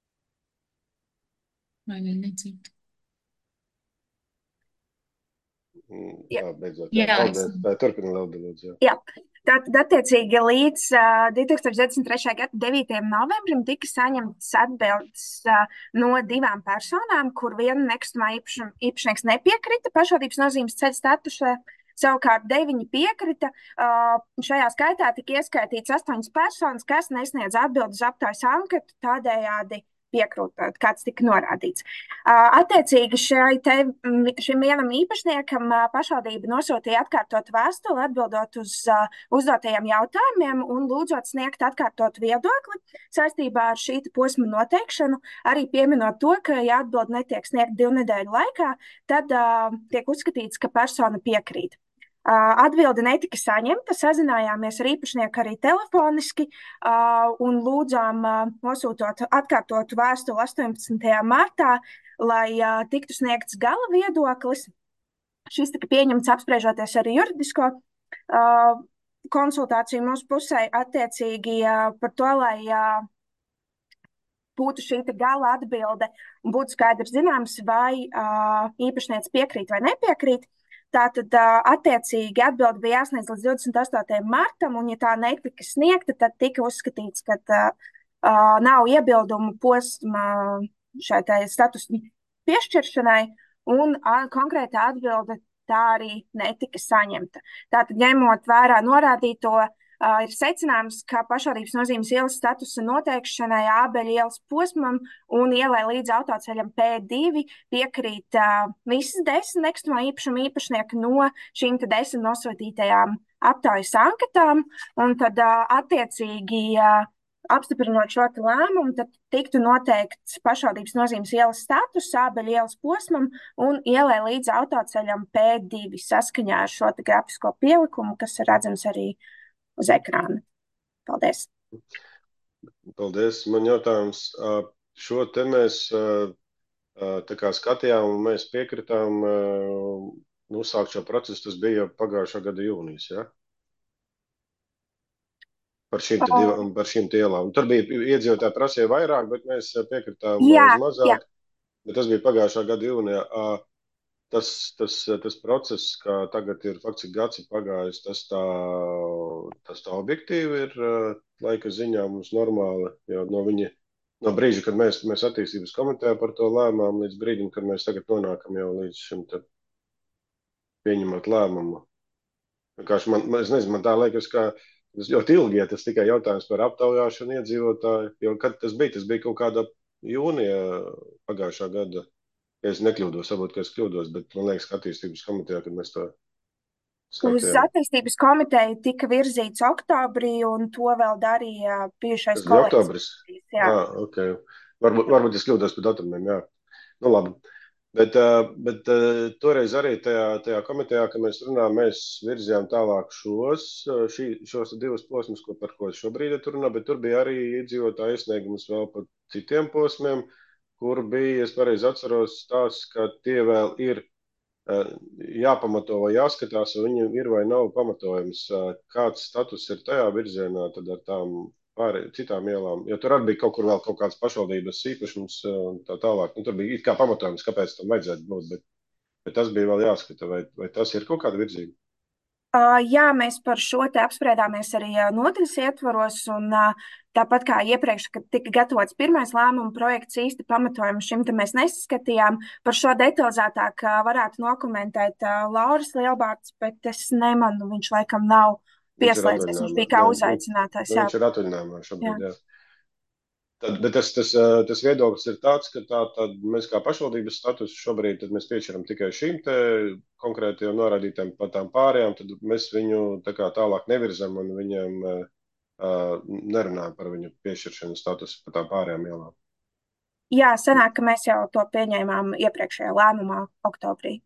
Vai viņi nedzird? Jā, beidzot. Paldies. Turpina Lelda, lūdzu. Jā. Tātad, attiecīgi, līdz 2023. gada 9. novembrim tika saņemts atbildes no 2 personām, kur viena nekustamā īpašnieks nepiekrita pašvaldības nozīmes ceļa statusā. Savukārt 9 piekrita. Šajā skaitā tika ieskaitīts 8 personas, kas nesniedz atbildes aptaujas anketu, tādējādi piekrūtot, kāds tika norādīts. Attiecīgi šim vienam īpašniekam pašvaldība nosūtīja atkārtot vēstuli, atbildot uz uzdotajiem jautājumiem un lūdzot sniegt atkārtot viedokli saistībā ar šī posma noteikšanu, arī pieminot to, ka, ja atbildi netiek sniegt 2 nedēļu laikā, tad tiek uzskatīts, ka persona piekrīt. Atbilde netika saņemta, sazinājāmies ar īpašnieku arī telefoniski un lūdzām nosūtot atkārtotu vēstuli 18. martā, lai tiktu sniegts gala viedoklis. Šis tika pieņemts apspriežoties arī juridisko konsultāciju mūsu pusē attiecīgi par to, lai būtu šī gala atbilde un būtu skaidrs zināms, vai īpašnieks piekrīt vai nepiekrīt. Tātad, attiecīgi, atbilde bija jāsniedz līdz 28. martam, un, ja tā netika sniegta, tad tika uzskatīts, ka nav iebildumu posma šai statusu piešķiršanai, un konkrētā atbilde tā arī netika saņemta. Tātad, ņemot vērā norādīto, ir secinājums, ka pašvaldības nozīmes ielas statusa noteikšanai Ābeļu ielas posmam un ielai līdz autoceļam P2 piekrīt visas 10 nekustamā īpašuma īpašnieki no šīm 10 nosūtītajām aptaujas anketām, un tad attiecīgi apstiprinot šo lēmumu, tad tiktu noteikts pašvaldības nozīmes ielas status Ābeļu ielas posmam un ielai līdz autoceļam P2 saskaņā ar šo grafisko pielikumu, kas ir redzams arī uz ekrāna. Paldies. Paldies. Man jautājums, šo te mēs tā kā skatījām un mēs piekritām uzsākt šo procesu, tas bija pagājušā gada jūnijas, ja? Par šīm ielām. Tur bija iedzīvotāji prasīja vairāk, bet mēs piekritām uz mazāk. Bet tas bija pagājušā gada jūnijā. Tas process, kā tagad ir faktiski gads pagājis, tas tā objektīvi ir laika ziņā mums normāli, jo no brīža, kad mēs attīstības komitejā par to lēmām, līdz brīdim, kad mēs tagad nonākam jau līdz šim te pieņemot lēmumu. Es nezinu, man tā liekas, ka tas ļoti ilgi, ja tas tikai jautājums par aptaujāšanu iedzīvotāju, jo kad tas bija kaut kādā jūnijā pagājušā gada. Ja es nekļūdos, varbūt, ka es kļūdos, bet man liekas, ka attīstības komitejā, kad mēs to skatījām. Uz attīstības komiteju tika virzīts oktobrī, un to vēl darīja bijušais kolēģis. Tas bija oktobris? Jā. Okay. Varbūt es kļūdos par datumiem, jā. Nu, labi. Bet toreiz arī tajā komitejā, kad mēs runājām, mēs virzījām tālāk šos divus posmus, par ko šobrīd runā, bet tur bija arī iedzīvotāju iesniegums vēl par citiem posmiem, kur bija, es pareizi atceros, tās, ka tie vēl ir jāpamato vai jāskatās, vai viņiem ir vai nav pamatojums. Kāds status ir tajā virzienā tad ar tām citām ielām? Jo tur arī bija kaut kur vēl kaut kāds pašvaldības īpašums un tā tālāk. Tur bija it kā pamatojums, kāpēc tam vajadzētu būt, bet tas bija vēl jāskata, vai tas ir kaut kāda virzība? Jā, mēs par šo te apspriedāmies arī nodaļas ietvaros, un tāpat kā iepriekš, kad tika gatavots pirmais lēmuma projekts, īsti pamatojumu šim te mēs nesaskatījām. Par šo detalizētāk varētu nokomentēt Lauris Lielbārds, bet es nemanu, viņš laikam nav pieslēdzies, viņš bija kā uzaicinātājs. Viņš ir atvaļinājumā šobrīd, jā. Bet tas viedoklis ir tāds, ka tad mēs kā pašvaldības status šobrīd tad mēs piešķiram tikai šīm te konkrēti jau norādītām par tām pārējām, tad mēs viņu tā kā tālāk nevirzam un viņiem nerunājam par viņu piešķiršanu statusu par tām pārējām ielām. Jā, sanāk, ka mēs jau to pieņēmām iepriekšējā lēmumā oktobrī.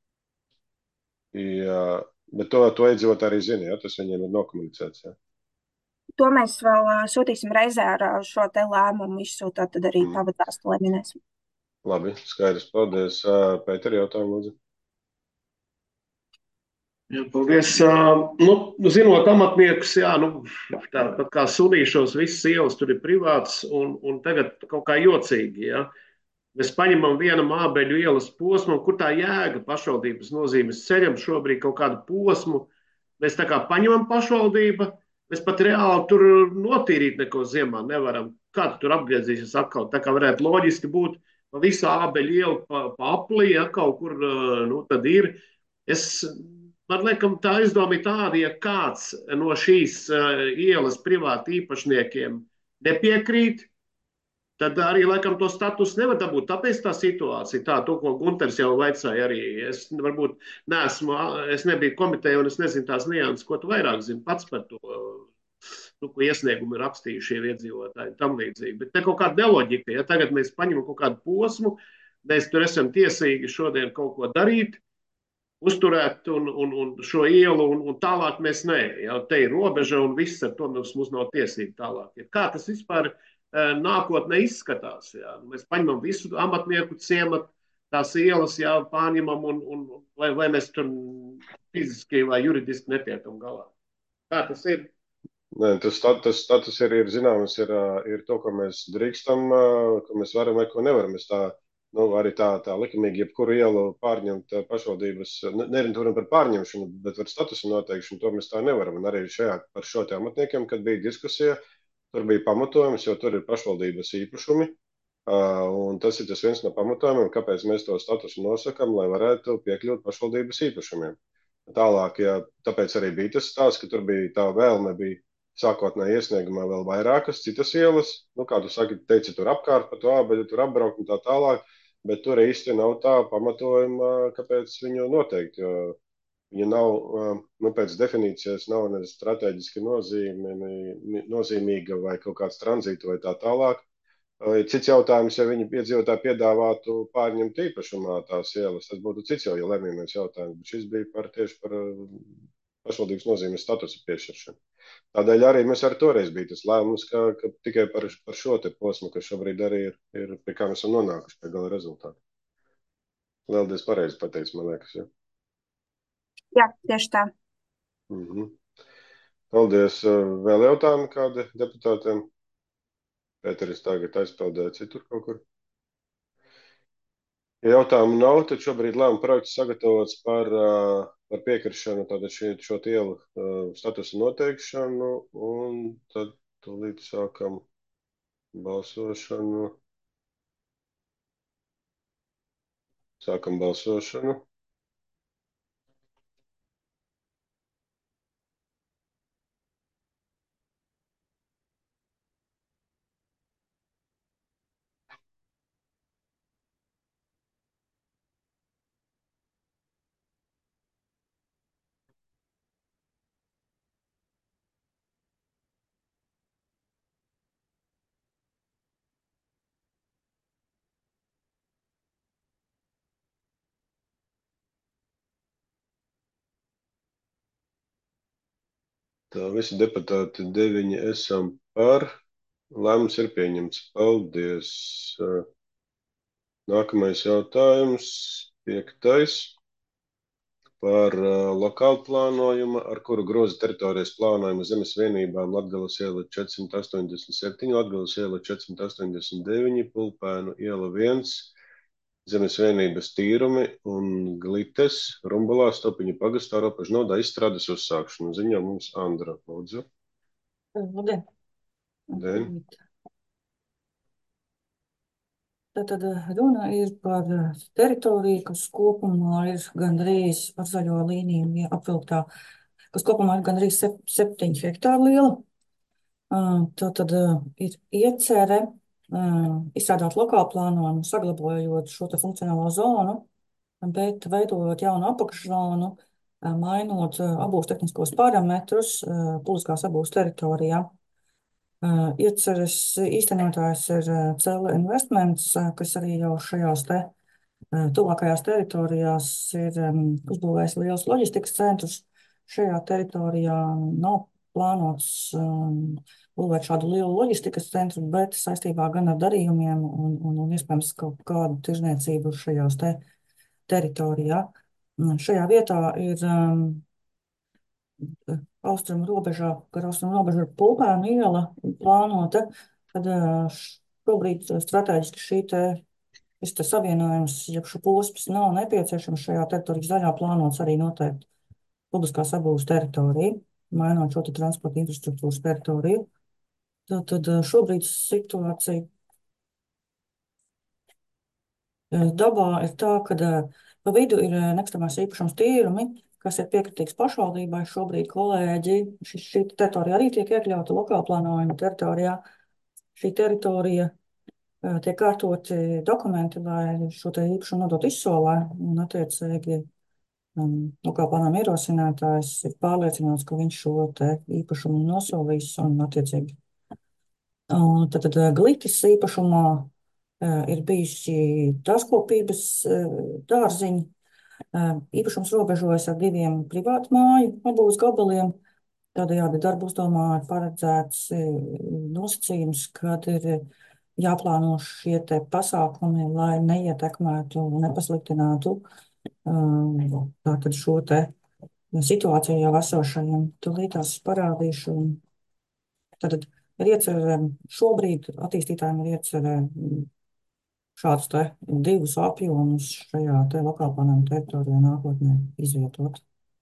Jā, bet to iedzīvot arī zina, ja? Tas viņiem ir nokomunicēts, ja? To mēs vēl sūtīsim reizē ar šo te lēmumu izsūtot, tad arī pavadāstu, lai minēsim. Labi, skaidrs, paldies. Pēter, jautājumu, lūdzu. Jā, paldies. Zinot amatniekus, jā, tāpat kā sunīšos, visas ielas tur ir privāts un tagad kaut kā jocīgi, jā. Mēs paņemam vienam Ābeļu ielas posmu, kur tā jēga pašvaldības nozīmes ceļam šobrīd kaut kādu posmu. Mēs tā kā paņemam pašvaldība, mēs pat reāli tur notīrīt neko ziemā nevaram. Kā tu tur apgriezīsies atkal? Tā kā varētu loģiski būt pa visu Ābeļu ielu pa aplī, ja kaut kur tad ir. Man liekam, tā izdoma ir tāda, ja kāds no šīs ielas privāti īpašniekiem nepiekrīt, tad arī, laikam, to status nevar dabūt. Tāpēc tā situācija, to, ko Gunters jau vaicāja arī. Es nebiju komiteja un es nezinu tās nianses, ko tu vairāk zini pats par to, ko iesniegumu ir rakstījušie iedzīvotāji tam līdzīgi. Bet te kaut kāda neloģika, ja tagad mēs paņemam kaut kādu posmu, mēs tur esam tiesīgi šodien kaut ko darīt, uzturēt un šo ielu, un tālāk mēs nē. Ja, te ir robeža un viss ar to mums nav tiesība tālāk. Ja, kā tas vispār nākotnē izskatās? Ja? Mēs paņemam visu amatnieku ciematu, tās ielas, jā, pārņemam, un lai mēs tur fiziski vai juridiski netiekam galā. Kā tas ir? Nē, tas status ir zināms, ir to, ko mēs drīkstam, ko mēs varam vai ko nevaram. Mēs arī tā likumīgi jebkuru ielu pārņemt pašvaldības, nerunājot par pārņemšanu, bet par statusu noteikšanu, to mēs tā nevaram. Un arī par šo te amatniekiem, kad bija diskusija, tur bija pamatojums, jo tur ir pašvaldības īpašumi. Un tas ir viens no pamatojumiem, kāpēc mēs to statusu nosakam, lai varētu piekļūt pašvaldības īpašumiem. Tālāk, tāpēc arī bija tas stāsts, ka tur bija tā vēlme, bija sākotnēji iesniegumā vēl vairākas citas ielas, kā tu saki, teici tur apkārt pa to abeļu, tur apbraukt un tā tālāk, bet tur īsti nav tā pamatojuma, kāpēc viņu noteikt, jo viņa nav, pēc definīcijas nav ne strateģiski nozīmīga vai kaut kāds tranzīta vai tā tālāk. Cits jautājums, ja viņi iedzīvotāji piedāvātu pārņemt īpašumā tās ielas, tas būtu cits jau lemjamais jautājums, bet šis bija tieši par pašvaldības nozīmes statusa piešķiršanu. Tādēļ arī mēs ar toreiz bija tas lēmums, ka tikai par šo te posmu, kas šobrīd arī ir pie kā mēs esam nonākuši pie gala rezultātu. Lieldies pareizi pateicis, man liekas, ja? Jā, tieši tā. Paldies. Vēl jautājumi kādi deputātiem? Pēteris tagad aizpeldēja citur kaut kur. Ja jautājumu nav, tad šobrīd lēmuma projekts sagatavots par piekrišanu, tātad šo ielu statusu noteikšanu, un tad tūlīt sākam balsošanu. Sākam balsošanu. Tā visi deputāti 9 esam par. Lēmums ir pieņemts. Paldies. Nākamais jautājums, 5. Par lokālu plānojumu, ar kuru groza teritorijas plānojumu zemes vienībām Latgales iela 487, Latgales iela 489, Pulpēnu iela 1, zemes vienības Tīrumi un Glites, Rumbulā, Stopiņu pagastā, Ropažu nodā izstrādes uzsākšanu. Ziņo mums Andra, lūdzu. Labdien. Tātad runa ir par teritoriju, kas kopumā ir gandrīz ar zaļo līniju apvilktā, kas kopumā ir gandrīz 7 hektāru liela. Tātad ir iecerē izstrādāt lokālu plānojumu, saglabājot šo te funkcionālo zonu, bet veidojot jaunu apakšzonu, mainot abūs tehniskos parametrus publiskās abūs teritorijā. Ieceres īstenotājs ir Celle Investments, kas arī jau šajās te tuvākajās teritorijās ir uzbūvējis liels loģistikas centrus. Šajā teritorijā nav plānots būvēt šādu lielu loģistikas centru, bet saistībā gan ar darījumiem un iespējams kaut kādu tirzniecību šajās te teritorijā. Šajā vietā ir austrumu robežā, gar austrumu robežu ir Pulpēnu iela plānota, tad šobrīd strateģiski šis te savienojums, ja šo posms nav nepieciešams šajā teritorijas daļā plānots arī noteikti publiskās abūves teritoriju, mainot šo te transporta infrastruktūras teritoriju. Tad šobrīd situācija dabā ir tā, ka pa vidu ir nekustamais īpašums Tīrumi, kas ir piekritīgs pašvaldībai. Šobrīd kolēģi, šī teritorija arī tiek iekļauta lokāla plānojuma teritorijā. Šī teritorija tiek kārtoti dokumenti, lai šo te īpašumu nodot izsolē, un attiecīgi lokāla plānojuma ierosinātājs ir pārliecināts, ka viņš šo te īpašumu nosolīs, un attiecīgi. Tad Glites īpašumā ir bijuši dārzkopības dārziņi, Īpašums robežojas ar 2 privātu māju apbūves gabaliem. Tādējādi darbu uzdevumā ir paredzēts nosacījums, kad ir jāplāno šie te pasākumi, lai neietekmētu un nepasliktinātu tātad šo te situāciju jau esošajiem. Tūlītās parādīšu. Tātad ir iecerē šobrīd attīstītājiem ir iecerē šādus te 2 apjomus šajā te lokālplānojuma teritorijā nākotnē izvietot.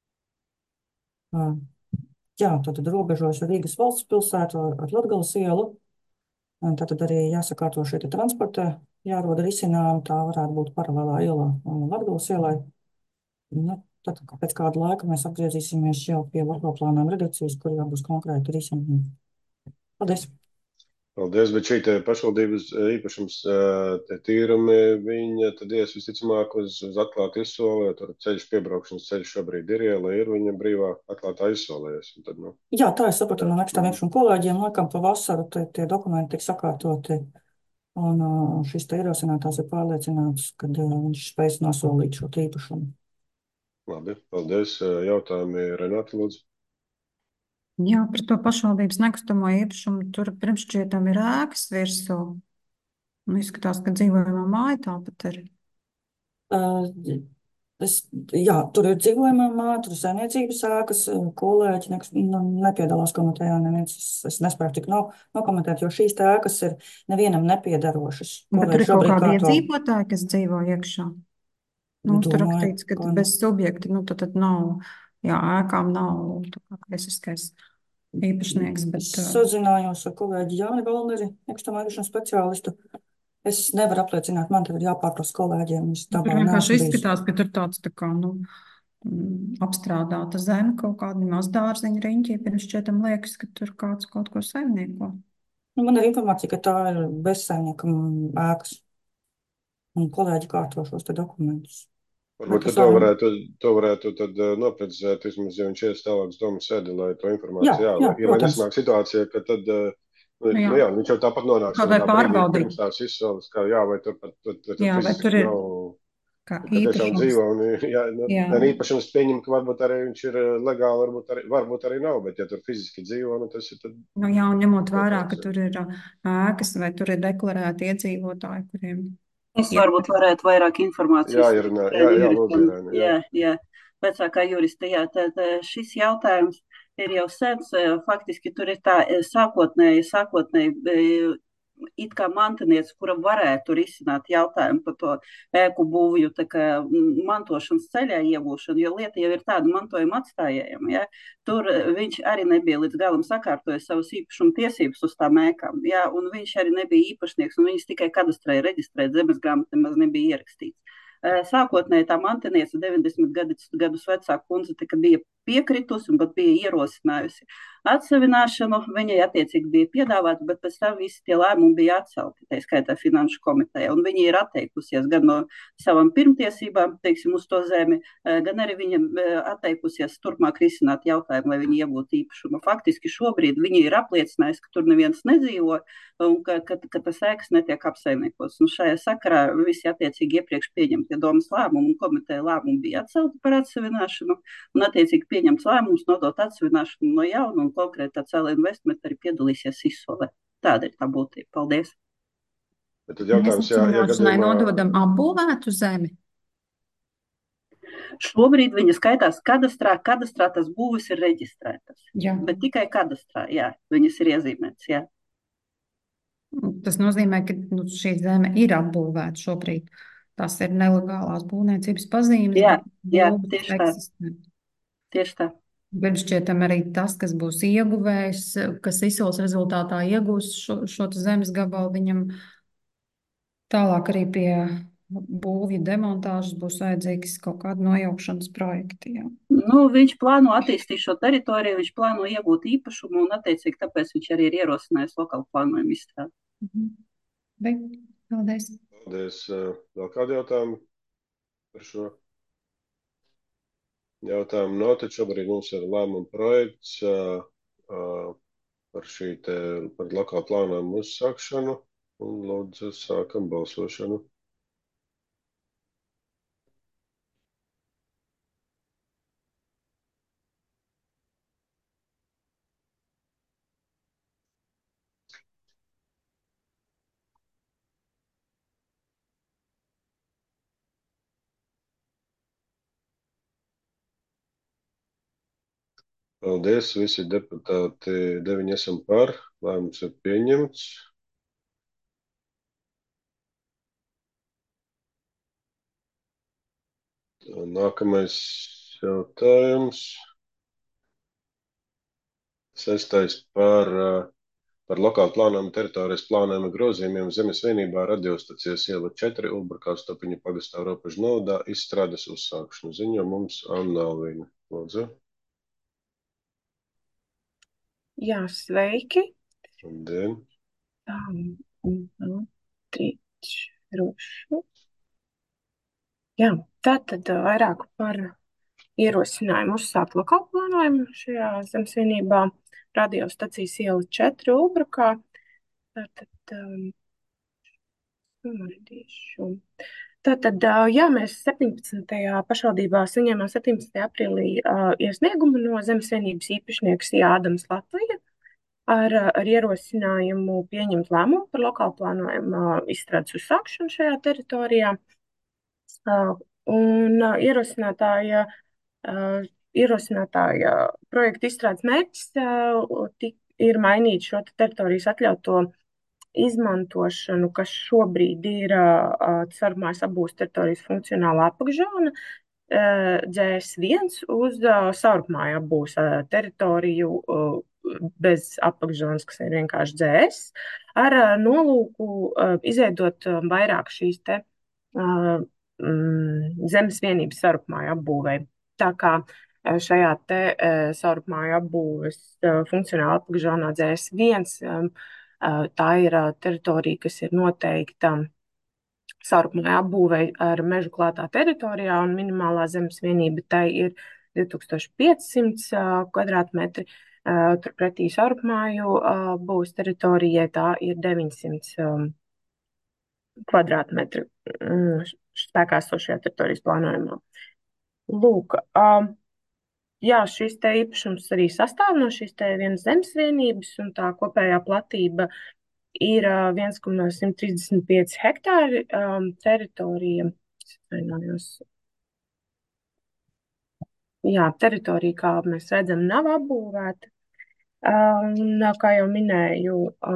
Jā, tātad robežojas ar Rīgas valsts pilsētu, ar Latgales ielu. Tātad arī jāsakārto šie te transporta, jāroda risinājumi, tā varētu būt paralēlā iela Latgales ielai. Nu, tad pēc kāda laika mēs atgriezīsimies jau pie lokālplānojuma redakcijas, kur jau būs konkrēti risinājumi. Paldies! Paldies, bet šī te pašvaldības īpašums te tīrumi, viņa tad ies visticamāk uz atklātu izsoli, jo tur ceļš, piebraukšanas ceļš šobrīd ir iela, ir viņa brīvā atklātā izsolējas. Tad, nu. Jā, tā es sapratu no nekstām īpašumu kolēģiem, laikam pa vasaru tie dokumenti tiek sakārtoti, un šis te ierosinātājs ir pārliecināts, ka viņš spēs nosolīt šo īpašumu. Labi, paldies. Jautājumi Renāta, lūdzu. Jā, par to pašvaldības nekustamo īpašumu tur pirmšķietam ir ēkas virsū. Un izskatās, ka dzīvojamā māja tāpat ir. Jā, tur ir dzīvojamā māja, tur ir saimniecības ēkas, kolēģi nepiedalās komitejā, neviens, es nespēju tik nokomentēt, jo šīs ēkas ir nevienam nepiedarošas. Bet tur ir kaut kādi iedzīvotāji, kas dzīvo iekšā. Nu, tur rakstīts, ka bez subjekta, nu, tad nav, jā, ēkām nav tā kā klasiskais īpašnieks, bet... Sazinājos ar kolēģi Jāni Valneri, nekustamā īpašuma speciālistu. Es nevaru apliecināt, man tev ir jāpārprasa kolēģiem. Tur vienkārši izskatās, ka tur tāds tā kā, nu, apstrādāta zeme, kaut kādi mazdārziņa riņķi, pirms šķietam liekas, ka tur kāds kaut ko saimnieko. Nu, man ir informācija, ka tā ir bezsaimniekam ēkas. Un kolēģi kārto šos te dokumentus. Varbūt, ka to varētu tad noprecizēt, vismaz, ja viņš ies tālāk uz domu sēdi, lai to informāciju jā, ja nesanāk situācija, ka tad, jā, viņš jau tāpat nonāks. Kaut vai pārbaudīt. Pirms tās izsoles, kā jā, vai tur fiziski nav, ka tiešām dzīvo. Un, jā. Īpašums pieņem, ka varbūt arī viņš ir legāli, varbūt arī nav, bet ja tur fiziski dzīvo, nu tas ir tad... Nu jā, un ņemot vērā, ka tur ir ēkas vai tur ir deklarēti iedzīvotāji, kuriem... Es varbūt varētu vairāk informācijas. Jā. Vecākā jurista, jā, tad šis jautājums ir jau sens, faktiski tur ir tā sākotnēji it kā mantinieks, kura varētu risināt jautājumu par to ēku būvju mantošanas ceļā iegūšanu, jo lieta jau ir tāda mantojuma atstājējama. Ja? Tur viņš arī nebija līdz galam sakārtojis savas īpašuma tiesības uz tām ēkām, ja? Un viņš arī nebija īpašnieks, un viņas tikai kadastrēja reģistrēt, zemes grāmatā nemaz nebija ierakstīts. Sākotnēji tā mantiniece 90 gadus vecā kundze bija piekritusi un pat bija ierosinājusi atsavināšanu. Viņai attiecīgi bija piedāvāta, bet pēc tam visi tie lēmumi bija atcelti, tā skaitā finanšu komiteja. Un viņa ir atteikusies gan no savām pirmtiesībām, teiksim, uz to zemi, gan arī viņa atteikusies turpmāk risināt jautājumu, lai viņa iegūtu īpašumu. Faktiski šobrīd viņa ir apliecinājusi, ka tur neviens nedzīvo un ka tas ēkas netiek apsaimniekots. Un šajā sakarā visi attiecīgi iepriekš pieņemtie domas lēmumi un komiteja lēmumi bija atcelti par atsavināšanu un attiecīgi pieņemts lēmums nodot atsavināšanu no jauna un konkrēti tā cēlā investmenta arī piedalīsies izsolē. Tāda ir tā būtība. Paldies. Bet tad jautājums, gadījumā... nododam apbūvētu zemi? Šobrīd viņa skaitās kadastrā tas būvis ir reģistrētas. Jā. Bet tikai kadastrā, jā, viņas ir iezīmētas, jā. Tas nozīmē, ka šī zeme ir apbūvēta šobrīd. Tas ir nelegālās būvniecības pazīmes. Jā, tieši tā. Tieši tā. Šķietam arī tas, kas būs ieguvējs, kas izsoles rezultātā iegūs šo zemes gabalu, viņam tālāk arī pie būvja demontāžas būs vajadzīgs kaut kāda nojaukšanas projekti. Jā. Nu, viņš plāno attīstīt šo teritoriju, viņš plāno iegūt īpašumu un attiecīgi tāpēc viņš arī ir ierosinājis lokālu plānojumu izstrādi. Paldies. Paldies. Vēl kādi jautājumi par šo? Jautājumu nav, taču šobrīd mums ir lēmuma projekts par lokālu plānojumu uzsākšanu, un lūdzu sākam balsošanu. Paldies, visi deputāti, 9 esam par, lēmums ir pieņemts. Nākamais jautājums. 6. par lokālu plānojumu teritorijas plānojumu grozījumiem Zemes vienībā radiostacijas iela 4 Ulbrakaustappiņa pagastā robežu novadā izstrādes uzsākšanu. Ziņo mums Anna Alvīna. Lūdzu. Jā, sveiki. Labdien. Jā, tātad vairāk par ierosinājumu uzsākt lokālu plānojumu šajā Zemes vienībā radiostacijas iela 4 Ulbrakā. Tātad, jā, mēs 17. pašvaldībā saņēmām 17. aprīlī iesniegumu no Zemes vienības īpašnieks Ādams Latvija ar ierosinājumu pieņemt lēmumu par lokālu plānojumu izstrādes uzsākšanu šajā teritorijā. Un ierosinātāja projekta izstrādes mērķis ir mainīt šo teritorijas atļauto izmantošanu, kas šobrīd ir caurmājas apbūves teritorijas funkcionāla apakšzona GS1 uz caurmāju apbūves teritoriju bez apakšzonas, kas ir vienkārši GS, ar nolūku izveidot vairāk šīs te Zemes vienības sarupmāju apbūvei. Tā kā šajā te sarupmāju apbūves funkcionāla apakšzonā GS1 tā ir teritorija, kas ir noteikta sarupmāju apbūvei ar mežu klātā teritorijā, un minimālā zemes vienība tai ir 2500 kvadrātmetri. Turpretī sarupmāju būs teritorijai tā ir 900 kvadrātmetri spēkā esošajā teritorijas plānojumā. Lūk, jā, šis te īpašums arī sastāv no šīs te vienas zemes vienības, un tā kopējā platība ir 1,135 hektāri teritorija. Jā, teritorija, kā mēs redzam, nav apbūvēta. Un, kā jau minēju,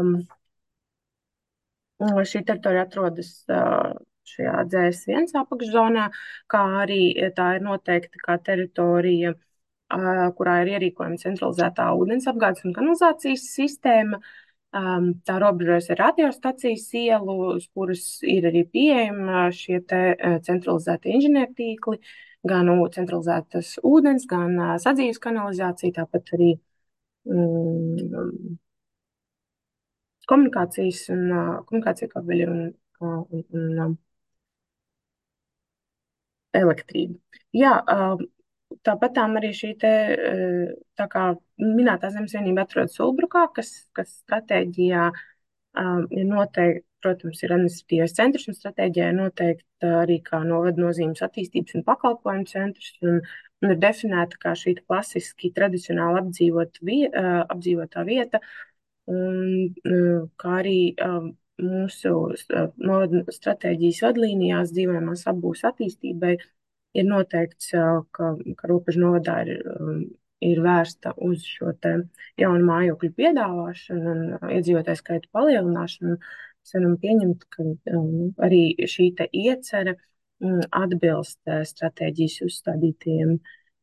šī teritorija atrodas šajā GS1 apakšzonā, kā arī tā ir noteikta kā teritorija, kurā ir ierīkojama centralizētā ūdensapgādes un kanalizācijas sistēma. Tā robežojas ar radiostacijas ielu, uz kuras ir arī pieejama šie te centralizēti inženiertīkli, gan centralizētas ūdens, gan sadzīves kanalizācija, tāpat arī komunikācija kabeļi un elektrība. Jā, tāpat arī šī te, tā kā minētā zemes vienība atrodas Ulbrukā, kas stratēģijā ir noteikti, protams, ir administratīvais centrs, un stratēģijā ir noteikti arī kā novada nozīmes attīstības un pakalpojumu centrs, un ir definēta kā šī klasiski tradicionāli apdzīvotā vieta, un kā arī mūsu novada stratēģijas vadlīnijās dzīvojamās apbūves attīstībai ir noteikts, ka robežu novadā ir vērsta uz šo te jaunu mājokļu piedāvāšanu un iedzīvotāju skaitu palielināšanu. Mēs varam pieņemt, ka arī šī te iecere atbilst stratēģijas uzstādītajiem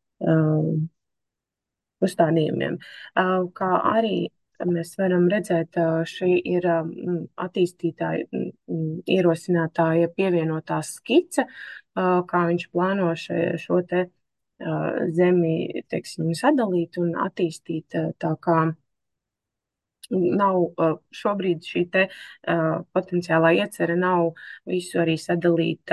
uzstādījumiem. Kā arī mēs varam redzēt, šī ir attīstītāja, ierosinātāja pievienotā skice, kā viņš plāno šo te zemi, teiksim, sadalīt un attīstīt, tā kā nav šobrīd šī te potenciālā iecere nav visu arī sadalīt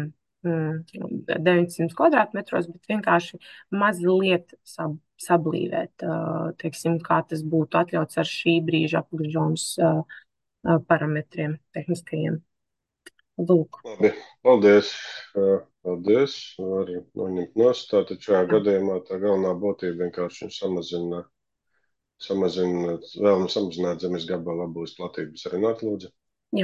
900 kvadrātmetros, bet vienkārši mazliet sablīvēt, teiksim, kā tas būtu atļauts ar šī brīža apakšzonas parametriem tehniskajiem. Lūk. Labi, paldies. Paldies. Var noņemt nost. Tātad šajā gadījumā tā galvenā būtība vienkārši vēlamies samazināt zemes gabalu apbūves platības. Renāta, lūdzu. Jā.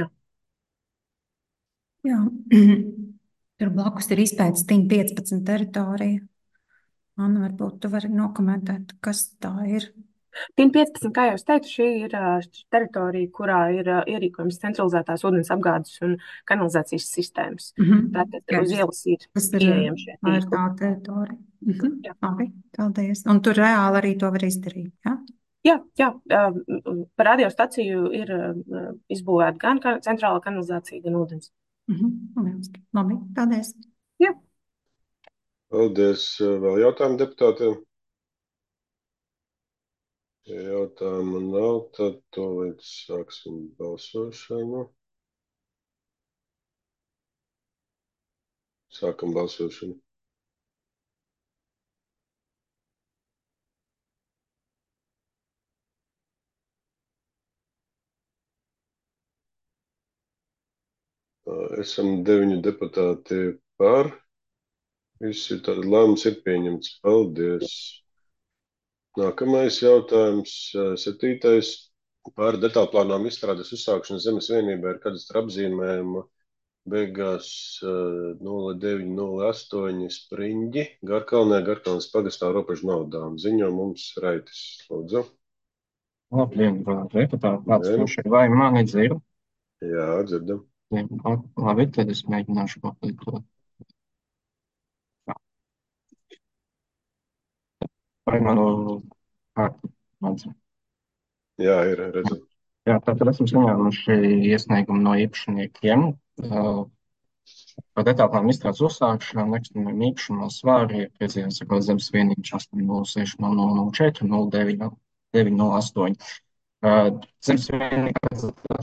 Tur blakus ir izpētes TIM 15 teritorija. Anna, varbūt tu vari nokomentēt, kas tā ir. TIN 15, kā jau es teicu, šī ir teritorija, kurā ir ierīkojums centralizētās ūdens apgādes un kanalizācijas sistēmas. Tātad uz ielas ir pieejami šie Tā ir tīkli. tā teritorija. Labi, paldies. Un tur reāli arī to var izdarīt, ja? Jā, par radiostaciju ir izbūvēta gan centrālā kanalizācija, gan ūdens. Labi, paldies. Jā. Paldies. Vēl jautājumu deputātiem? Ja jautājumu nav, tad tūlīt sāksim balsošanu. Sākam balsošanu. Esam 9 deputāti par. Visi tādi lēmums ir pieņemts. Paldies. Nākamais jautājums, 7. Par detālplānām izstrādes uzsākšanu zemes vienībā ar kadastra apzīmējumu beigās 0908 Spriņģi, Garkalnē, Garkalnes pagastā robežu naudām. Ziņo mums Raitis. Lūdzu. Labdien, deputāti, kāds kurš ir, vai mani dzird? Jā, dzirdam. Labi, tad es mēģināšu papildot. Vai manu kārtu redzam? Jā, ir redzam. Jā, tātad esam saņēmuši iesniegumu no īpašniekiem par detālplānu izstrādes uzsākšanu, nekustamiem īpašumā svāri, precīzāk sakot, zemes vienības 806 004 0908. Zemes vienības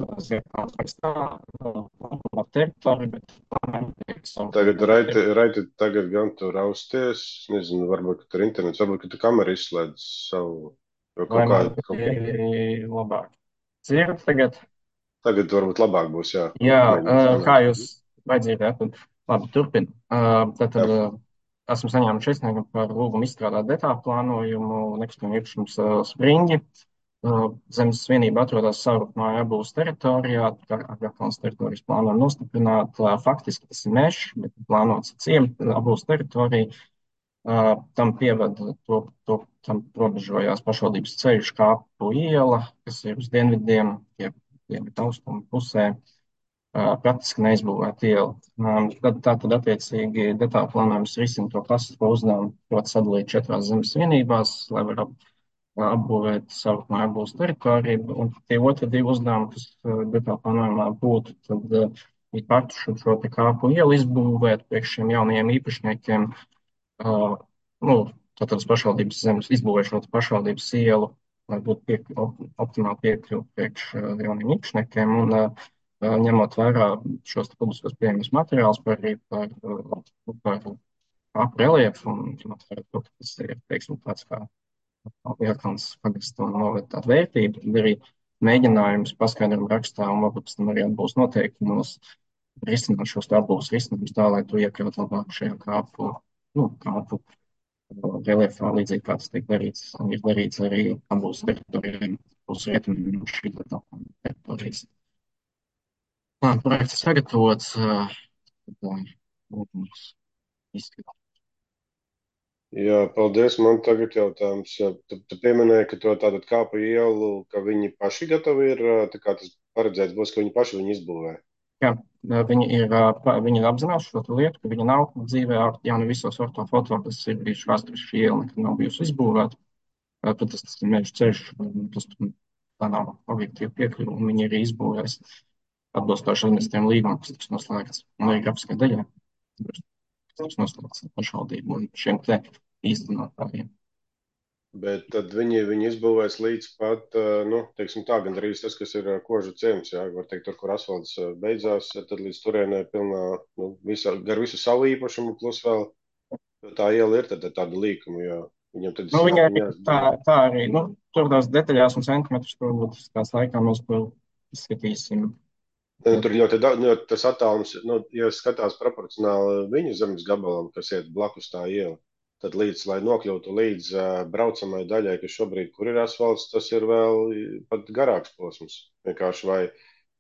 teritorija, bet Tagad, Raiti, tagad gan tu rausties, nezinu, varbūt, ka tur internets, varbūt, ka tu kameru izslēdz savu, jo kaut kādu. Labāk. Dzirdat tagad? Tagad varbūt labāk būs, jā. Jā, kā jūs vajadzētu, tad labi, turpin. Tātad esmu saņēmuši iesniegumu par lūgumu izstrādāt detālplānojumu, nekustamiem īpašums Spriņģi. Zemes vienība atrodas Saurupmāja Abūs teritorijā, Garkalnes teritorijas plānojam nostiprināt. Faktiski tas ir mežs, bet plānots Abūs teritorija. Tam pievada tam robežojās pašvaldības ceļš Kāpu iela, kas ir uz dienvidiem, dienvidu austrumu pusē. Praktiski neizbūvēta iela. Tātad attiecīgi detālplānojums risina to klasisko uzdevumu, proti sadalīt 4 zemes vienībās, lai var apbūvēt Saurupmāja Abūs teritoriju. Un tie otri 2 uzdevumi, kas detālplānojumā būtu, tad ir pašu šo te Kāpu ielu izbūvēt priekš šiem jaunajiem īpašniekiem. Tātad pašvaldības zemes izbūvēt šo pašvaldības ielu, lai būtu optimāli piekļuvi priekš jauniem īpašniekiem. Un ņemot vērā šos publiskos pieejamus materiālus par Kāpu reliefu un ņemot vērā to, ka tas ir, teiksim, tāds kā Garkalnes pagasta un novada tāda vērtība, tad arī mēģinājums paskaidrojumu rakstā un varbūt pēc tam arī atbūs noteikumos risināt šos atbūs risinājumus tā, lai to iekļaut labāk šajā kāpu reliefā, līdzīgi kā tas tiek darīts, ir darīts arī atbūs teritorijām uz rietumiem no šī teritorijas. Projekts ir sagatavots, lūgums izskatīt. Jā, paldies. Man tagad jautājums. Tu pieminēji, ka to tātad Kāpu ielu, ka viņi paši gatavi ir, tā kā tas paredzēts būs, ka viņi paši viņu izbūvē. Jā, viņi ir apzinājuši šo lietu, ka viņa nav dzīvē, jau ne visos ortofoto, kas ir bijuši vēsturiski šī iela, nekad nav bijusi izbūvēta. Protams, tas ir meža ceļš, tas tā nav objektīva piekļuva, un viņi arī izbūvēs atbilstoši administratīviem līgumam, kas tiks noslēgts, un arī grafiskā daļā, kas tiks noslēgts pašvaldību un šiem te īstenotājiem. Bet tad viņi izbūvēs līdz pat, teiksim tā, gandrīz tas, kas ir Kožu ciems, jā, var teikt, tur, kur asfalts beidzās, tad līdz turienē pilnā, gar visu savu īpašumu, plus vēl tā iela ir tad tāda līkuma, jā. Viņam tad tā arī, tur tās detaļās un centimetrus, turbūt tās laikā mēs to izskatīsim. Tur ļoti daudz, tas attālums, ja skatās proporcionāli viņu zemes gabalam, kas iet blakus tā iela, tad lai nokļūtu līdz braucamai daļai, kas šobrīd, kur ir asfalts, tas ir vēl pat garāks posms. Vienkārši vai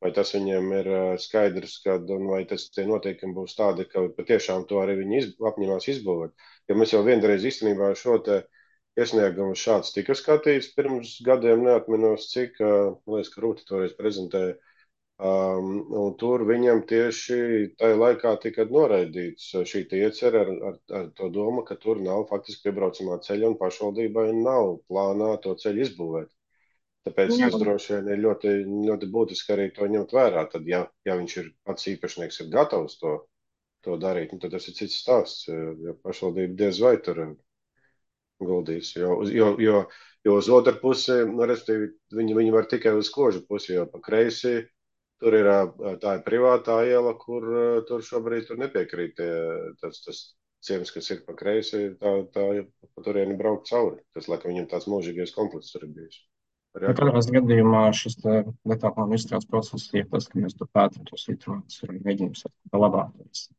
vai tas viņiem ir skaidrs, un vai tie noteikumi būs tādi, ka patiešām to arī viņi apņemās izbūvēt. Jo mēs jau vienreiz īstenībā šo te iesniegumu šāds tika skatīts pirms gadiem, neatminos cik, man liekas, ka Rūta toreiz prezentēja. Un tur viņam tieši tajā laikā tika noraidīts šī iecerē ar to domu, ka tur nav faktiski piebraucamā ceļa un pašvaldībai nav plānā to ceļu izbūvēt. Tāpēc tas droši vien ir ļoti, ļoti būtiski arī to ņemt vērā. Tad, ja viņš ir pats īpašnieks, ir gatavs to darīt, tad tas ir cits stāsts, jo pašvaldība diez vai tur guldīs. Jo uz otru pusi, respektīvi, viņi var tikai uz kožu pusi, jo pa kreisi tur ir tā privātā iela, kur tur šobrīd nepiekrīt tas ciems, kas ir pa kreisi, tā pa turieni braukt cauri. Tas, laikam, viņam tāds mūžīgais konflikts tur ir bijis. Katrā gadījumā šis detālplānu izstrādes process ir tas, ka mēs pētam to situāciju un mēģinām saprast labāk.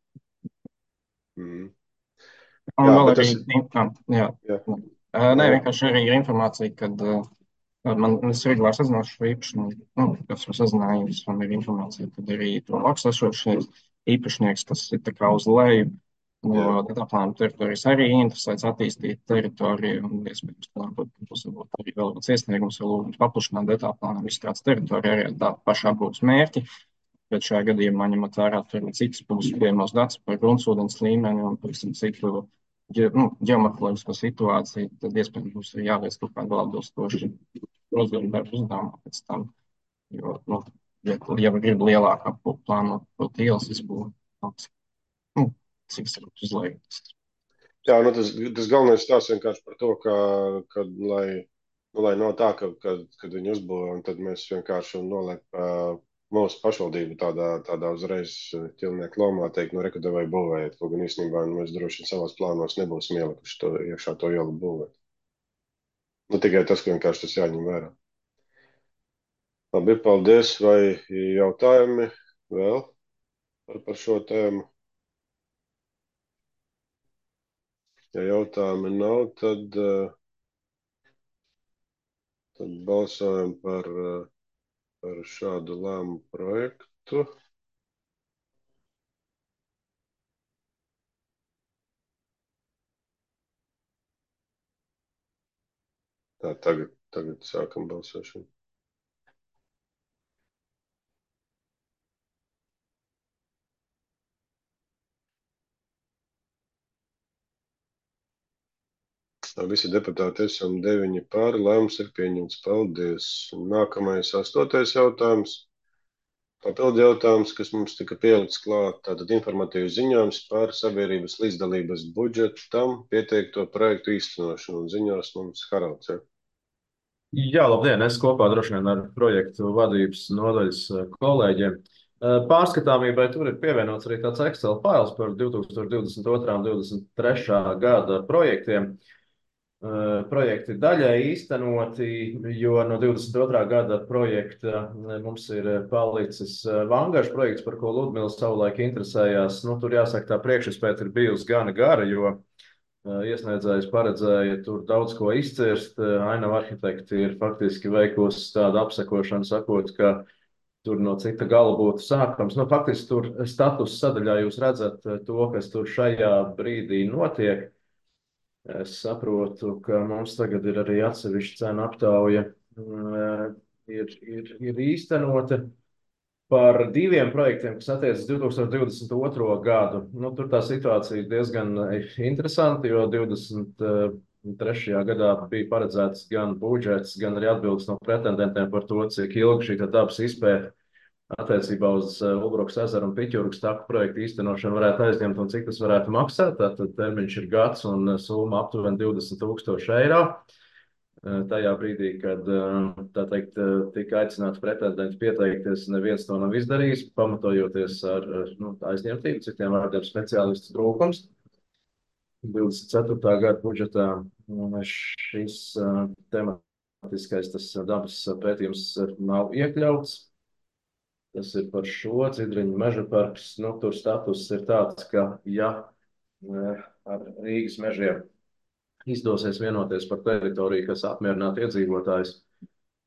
Un vēl arī, vienkārši arī ir informācija, kad es regulāri sazināšu šo īpašnieku, kas ir sazinājums, man ir informācija, tad arī to blakus esošais īpašnieks, kas ir tā kā uz leju no detālplānu teritorijas, arī interesēts attīstīt teritoriju, un iespējams, ka būs arī vēl kāds iesniegums, vai lūgums paplašināt detālplānu izstrādes teritoriju arī ar tā pašā būs mērķi, bet šajā gadījumā ņemot vērā tur citas būs pieejamos datus par gruntsūdens līmeni un par citu ģeomorfoloģisko situāciju, tad iespējams būs jāveic kaut kāda vēl atbilstoši rozgaļu darbu uzdevumā pēc tam, jo, ja grib lielāk plānot kaut ielas izbūvi, cik es varu uzlējot. Jā, tas galvenais stāsts vienkārši par to, ka lai nav tā, kad viņi uzbūvē, un tad mēs vienkārši noliek mūsu pašvaldību tādā uzreiz ķilnieku lomā teikt, reka vai būvējiet, kaut gan īstenībā mēs droši vien savās plānos nebūsim ielikuši iekšā to ielu būvēt. Tikai tas, ka vienkārši tas jāņem vērā. Labi, paldies. Vai jautājumi vēl par šo tēmu? Ja jautājumi nav, tad balsojam par šādu lēmumu projektu. Tā, tagad sākam balsošanu. Visi deputāti esam 9 par, lēmums ir pieņemts. Paldies. Nākamais 8. jautājums. Papildu jautājums, kas mums tika pielikts klāt, tātad informatīvs ziņojums par sabiedrības līdzdalības budžetam pieteikto projektu īstenošanu, un ziņos mums Haralds. Jā, labdien, es kopā droši vien ar projektu vadības nodaļas kolēģiem. Pārskatāmībai tur ir pievienots arī tāds Excel fails par 2022. un 2023. gada projektiem. Projekti daļai īstenoti, jo no 22. gada projekta mums ir palicis Vangažs projekts, par ko Ludmila savulaik interesējās. Tur jāsaka, tā priekšizpēta ir bijusi gana gara, jo iesniedzējs paredzēja tur daudz ko izcirst. Ainava arhitekti ir faktiski veikusi tādu apsekošanu, sakot, ka tur no cita gala būtu sākams. Faktiski tur status sadaļā jūs redzat to, kas tur šajā brīdī notiek. Es saprotu, ka mums tagad ir arī atsevišķa cenu aptauja ir īstenota par 2 projektiem, kas attiecas 2022. gadu. Tur tā situācija ir diezgan interesanta, jo 23. gadā bija paredzēts gan budžets, gan arī atbildes no pretendentiem par to, cik ilgi šī dabas izpēta attiecībā uz Ulbrukas ezeru un Piķurgas taku projektu īstenošanu varētu aizņemt un cik tas varētu maksāt. Tātad termiņš ir gads un summa aptuveni 20,000 eiro. Tajā brīdī, kad tā teikt, tika aicināts pretendenti pieteikties, neviens to nav izdarījis, pamatojoties ar aizņemtību, citiem vārdiem speciālistu trūkums. 24. gada budžetā šis tematiskais dabas pētījums nav iekļauts. Tas ir par šo Cidriņu meža parks. Tur status ir tāds, ka ja ar Rīgas mežiem izdosies vienoties par teritoriju, kas apmierinātu iedzīvotājus,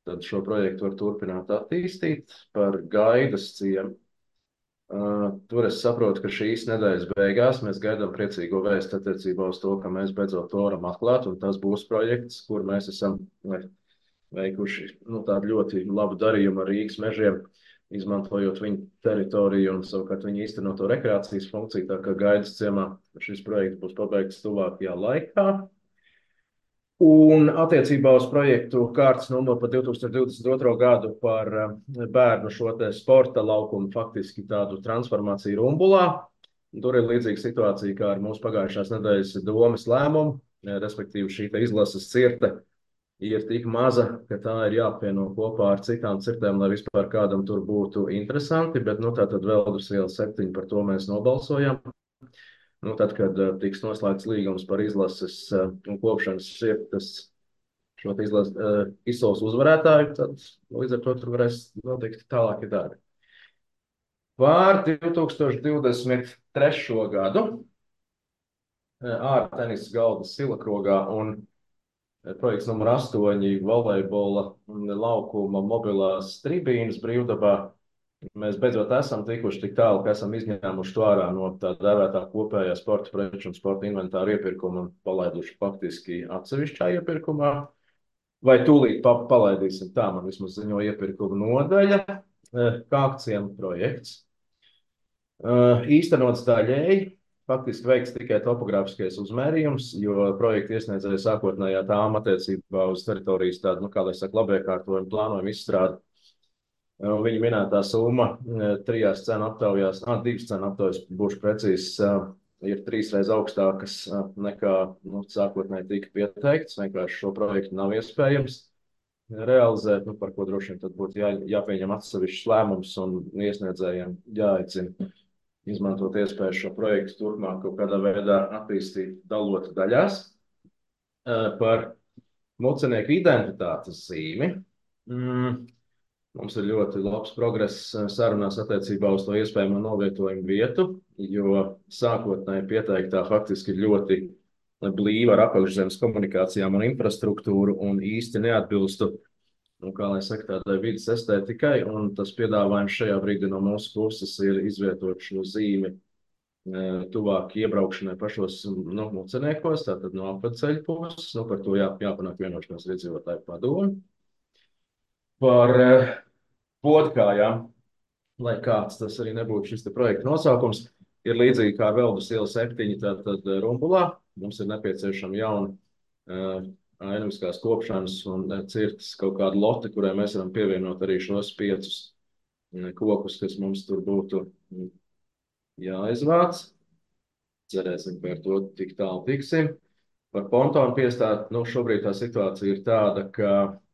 tad šo projektu var turpināt attīstīt par Gaidas ciemu. Tur es saprotu, ka šīs nedēļas beigās mēs gaidām priecīgo vēstu attiecībā uz to, ka mēs beidzot to varam atklāt, un tas būs projekts, kur mēs esam veikuši tādu ļoti labu darījumu ar Rīgas mežiem, izmantojot viņu teritoriju un savukārt viņu īstenoto rekreācijas funkciju, tā kā Gaidas ciemā šis projekts būs pabeigts tuvākajā laikā. Un attiecībā uz projektu kārtas numuru par 2022. gadu par bērnu šo te sporta laukumu, faktiski tādu transformāciju Rumbulā. Tur ir līdzīga situācija kā ar mūsu pagājušās nedēļas domes lēmumu, respektīvi šī te izlases cirte ir tik maza, ka tā ir jāapvieno kopā ar citām cirtēm, lai vispār kādam tur būtu interesanti, bet tātad Veldres iela 7 par to mēs nobalsojam. Tad, kad tiks noslēgts līgums par izlases un kopšanas cirtes šo izsoles uzvarētāju, tad līdz ar to tur varēs notikt tālākie darbi. Pār 2023. gadu ārtenis galda Silakrogā un projekts numur 8 volejbola laukuma mobilās tribīnas brīvdabā. Mēs beidzot esam tikuši tik tālu, ka esam izņēmuši to ārā no tā dēvētā kopējā sporta preču un sporta inventāra iepirkuma un palaiduši faktiski atsevišķā iepirkumā. Vai tūlīt palaidīsim, tā man vismaz ziņo iepirkuma nodaļa, Kākciema projekts. Īstenots daļēji, faktiski veikts tikai topogrāfiskais uzmērījums, jo projekta iesniedzēja sākotnējā tām attiecībā uz teritorijas tādu, kā lai saka, labiekārtojumu plānojumu izstrādi. Viņa minētā summa 3 cenu aptaujās, 2 cenu aptaujas, būšu precīzs, ir 3 reizes augstākas nekā sākotnēji tika pieteikts. Vienkārši šo projektu nav iespējams realizēt, par ko droši vien tad būtu jāpieņem atsevišķs lēmums un iesniedzējiem jāaicina izmantot iespēju šo projektu turpmāk kaut kādā veidā attīstīt, dalot daļās. Par mucenieku identitātes zīmi. Mums ir ļoti labs progress sarunās attiecībā uz to iespējamo novietojumu vietu, jo sākotnēji pieteiktā faktiski ir ļoti blīva ar apakšzemes komunikācijām un infrastruktūru un īsti neatbilstu, kā lai saka, tādai vidas estētikai, un tas piedāvājums šajā brīdī no mūsu puses ir izvietot šo zīmi tuvāk iebraukšanai pašos muceniekos, tātad no apveceļa puses, par to jāpanāk vienošanās ar iedzīvotāju padomu. Par podkājām, lai kāds tas arī nebūtu šis projekta nosaukums, ir līdzīgi kā Veldres iela 7, tātad Rumbulā. Mums ir nepieciešama jauna ainaviskās kopšanas un cirtes kaut kāda lote, kurai mēs varam pievienot arī šos 5 kokus, kas mums tur būtu jāizvāc. Cerēsim, ka ar to tik tālu tiksim. Par pontonu piestādi, šobrīd tā situācija ir tāda, ka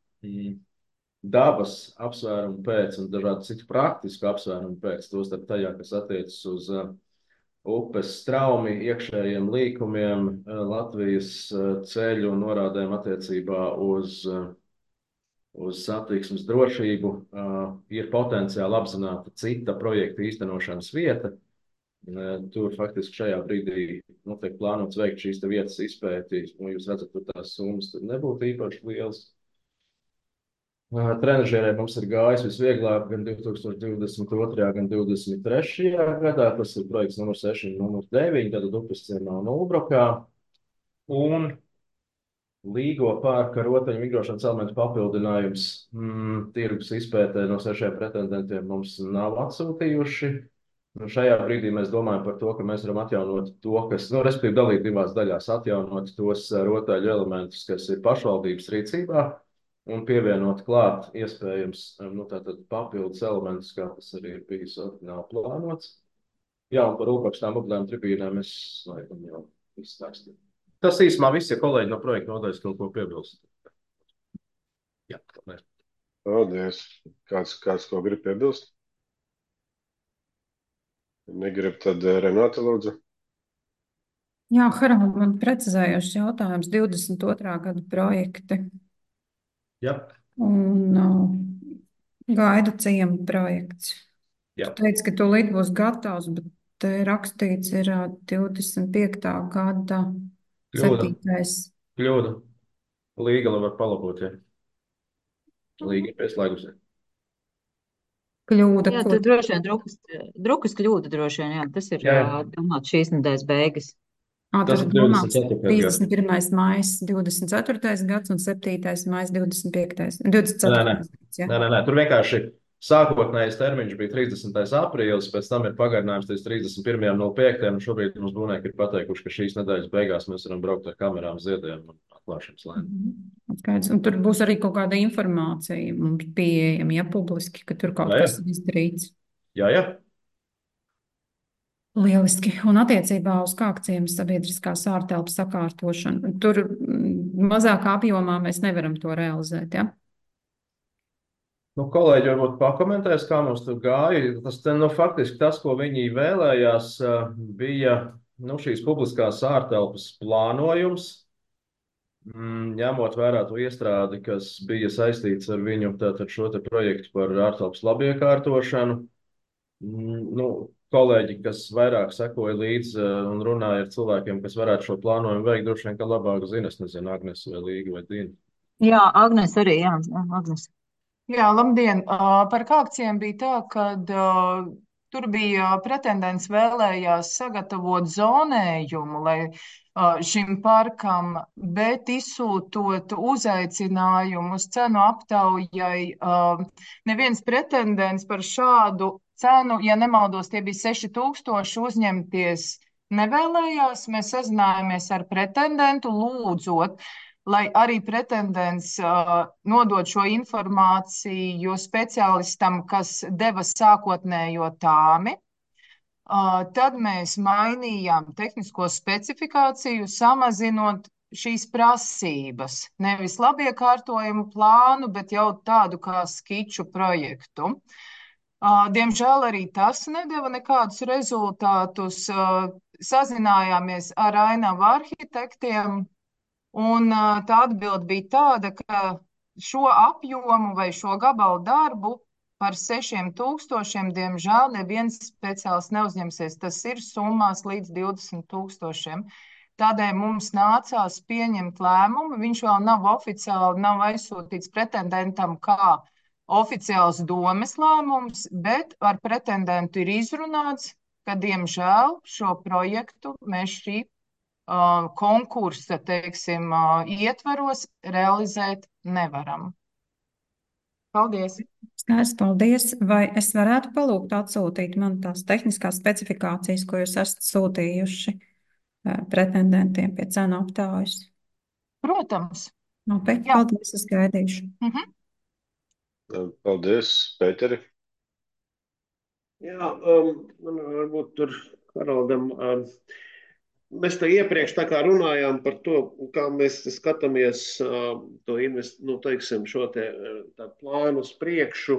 dabas apsvērumu pēc un dažādu citu praktisku apsvērumu pēc, tostarp tajā, kas attiecas uz upes straumi, iekšējiem līkumiem, Latvijas ceļu un norādēm attiecībā uz satiksmes drošību, ir potenciāli apzināta cita projekta īstenošanas vieta. Tur faktiski šajā brīdī tiek plānots veikt šīs vietas izpēti, un jūs redzat, tur tās summas tur nebūtu īpaši lielas. Trenažierē mums ir gājis visvieglāk gan 2022. gan 2023. gadā. Tas ir projekts numur 6 un numur 9, tātad upes ciemā un Ulbrokā. Un Līgo parka rotaļu migrošanas elementu papildinājums tirgus izpētē no 6 pretendentiem mums nav atsūtījuši. Šajā brīdī mēs domājam par to, ka mēs varam atjaunot to, kas, respektīvi dalīt 2 daļās, atjaunot tos rotaļu elementus, kas ir pašvaldības rīcībā, un pievienot klāt iespējams tātad papildus elementus, kā tas arī ir bijis oriģināli plānots. Jā, un par Ulbrakstām mobilām tribīnēm es laikam jau izstāstīju. Tas īsumā viss, ja kolēģi no projekta nodaļas kaut ko piebilst. Jā, paldies. Paldies. Kāds ko grib piebilst? Negrib, tad Renāte lūdzu. Jā, Harald, man precizējošs jautājums. 22. gada projekti. Jā. Un Gaida ciema projekts. Jā. Tu teici, ka tūlīt būs gatavs, bet te rakstīts ir 25. gada 7. Kļūda. Līgala var palabot, ja. Līga ir pieslēgusies. Kļūda, Jā, kur? tur droši vien drukas kļūda droši vien, jā, tas ir domāt šīs nedēļas beigas. Tas Tur ir domāts 24. gads. 31. maijs 24. gads un 7. maijs 24. Nē. gads, jā. Nē. Tur vienkārši sākotnējais termiņš bija 30. aprīlis, pēc tam ir pagarinājums līdz 31.05. Un šobrīd mums būvnieki ir pateikuši, ka šīs nedēļas beigās mēs varam braukt ar kamerām, ziediem un atklāšanas lēni. Skaidrs. Un tur būs arī kaut kāda informācija mums pieejama, ja publiski, ka tur kaut kas ir izdarīts. Jā. Lieliski. Un attiecībā uz Kākciemas sabiedriskās ārtelpas sakārtošanu, tur mazākā apjomā mēs nevaram to realizēt, ja? Kolēģi varbūt pakomentēs, kā mums tur gāja. Tas faktiski tas, ko viņi vēlējās, bija šīs publiskās ārtelpas plānojums, ņemot vērā to iestrādi, kas bija saistīts ar viņu tātad šo te projektu par ārtelpas labiekārtošanu. Kolēģi, kas vairāk sekoja līdzi un runāja ar cilvēkiem, kas varētu šo plānojumu veikt, droši vien, ka labāk zina, es nezinu, Agnes vai Līga vai Dina. Jā, Agnes arī, jā, Agnes. Jā, labdien! Par Kākciem bija tā, ka tur bija pretendents vēlējās sagatavot zonējumu, lai šim parkam, bet izsūtot uzaicinājumu uz cenu aptaujai, neviens pretendents par šādu cenu, ja nemaldos, tie bija 6000 uzņemties nevēlējās. Mēs sazinājāmies ar pretendentu, lūdzot, lai arī pretendents nodod šo informāciju speciālistam, kas deva sākotnējo tāmi. Tad mēs mainījām tehnisko specifikāciju, samazinot šīs prasības. Nevis labiekārtojumu plānu, bet jau tādu kā skiču projektu. Diemžēl arī tas nedeva nekādus rezultātus. Sazinājāmies ar ainavu arhitektiem, un tā atbilde bija tāda, ka šo apjomu vai šo gabalu darbu par 6000, diemžēl, neviens speciālists neuzņemsies. Tas ir summās līdz 20 000. Tādēļ mums nācās pieņemt lēmumu. Viņš vēl nav oficiāli, nav aizsūtīts pretendentam kā oficiāls domes lēmums, bet ar pretendentu ir izrunāts, ka, diemžēl, šo projektu mēs šī konkursa, teiksim, ietvaros realizēt nevaram. Paldies! Skaidrs, paldies! Vai es varētu palūgt atsūtīt man tās tehniskās specifikācijas, ko jūs esat sūtījuši pretendentiem pie cenu aptājas? Protams. Nopietni, paldies, es gaidīšu. Paldies, Pēteri. Jā, man varbūt tur Haraldam, mēs te iepriekš tā kā runājām par to, kā mēs skatāmies to teiksim, šo te plānu uz priekšu,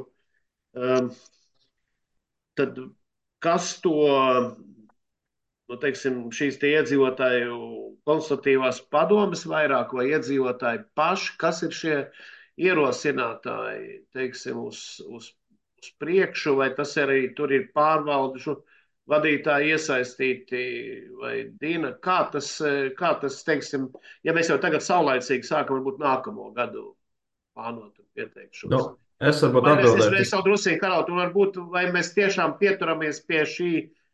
tad kas to, teiksim, šīs tie iedzīvotāju konsultatīvās padomes vairāk vai iedzīvotāji paši, kas ir šie ierosinātāji, teiksim, uz priekšu, vai tas arī tur ir pārvaldušu vadītāji iesaistīti, vai Dina, kā tas, teiksim, ja mēs jau tagad saulaicīgi sākam, varbūt nākamo gadu plānot un pieteikšos. Es varbūt atbildēju. Es jau drusīgi, Karol, varbūt, vai mēs tiešām pieturamies pie šī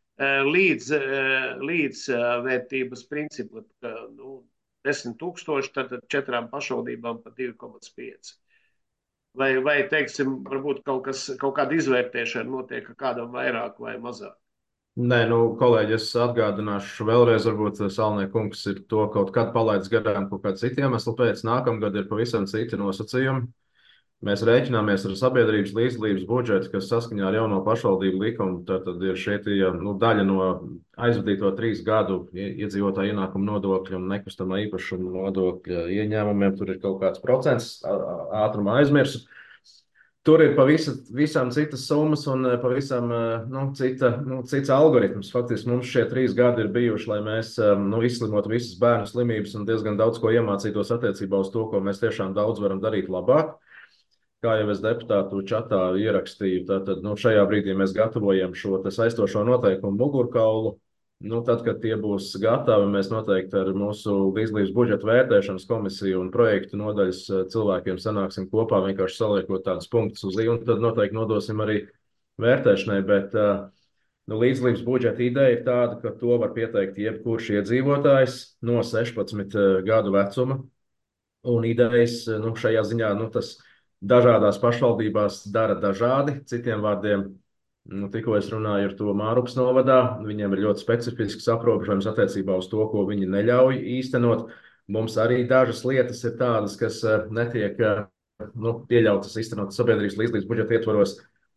līdzvērtības principa, ka, 10 000, tad 4 pašvaldībām pa 2,5. Vai, teiksim, varbūt kaut kāda izvērtēšana notiek, ka kādam vairāk vai mazāk? Nē, kolēģi, es atgādināšu vēlreiz, varbūt Salnieku kungs ir to kaut kad palaidis garām kaut kādu citu iemeslu pēc. Nākamgad ir pavisam citi nosacījumi. Mēs rēķināmies ar sabiedrības līdzdalības budžetu, kas saskaņā ar jauno pašvaldību likumu, tad ir šeit daļa no aizvadīto 3 gadu iedzīvotāju ienākumu nodokļu un nekustamā īpašuma nodokļa ieņēmumiem. Tur ir kaut kāds procents, ātrumā aizmirsu. Tur ir pavisam citas summas un pavisam cits algoritms. Faktiski mums šie 3 gadi ir bijuši, lai mēs izslimotu visas bērnu slimības un diezgan daudz ko iemācītos attiecībā uz to, ko mēs tiešām daudz varam darīt labāk. Kā jau es deputātu čatā ierakstīju, tad šajā brīdī mēs gatavojam šo saistošo noteikumu mugurkaulu. Tad, kad tie būs gatavi, mēs noteikti ar mūsu līdzlības budžeta vērtēšanas komisiju un projektu nodaļas cilvēkiem sanāksim kopā, vienkārši saliekot tādus punktus uz īlu, un tad noteikti nodosim arī vērtēšanai. Bet līdzlības budžeta ideja ir tāda, ka to var pieteikt jebkurš iedzīvotājs no 16 gadu vecuma. Un idejas šajā ziņā tas dažādās pašvaldībās dara dažādi, citiem vārdiem. Tikko es runāju ar to Mārupas novadā, viņiem ir ļoti specifisks aprobežojums attiecībā uz to, ko viņi neļauj īstenot. Mums arī dažas lietas ir tādas, kas netiek pieļautas īstenot sabiedrības līdzlības budžeta ietvaros.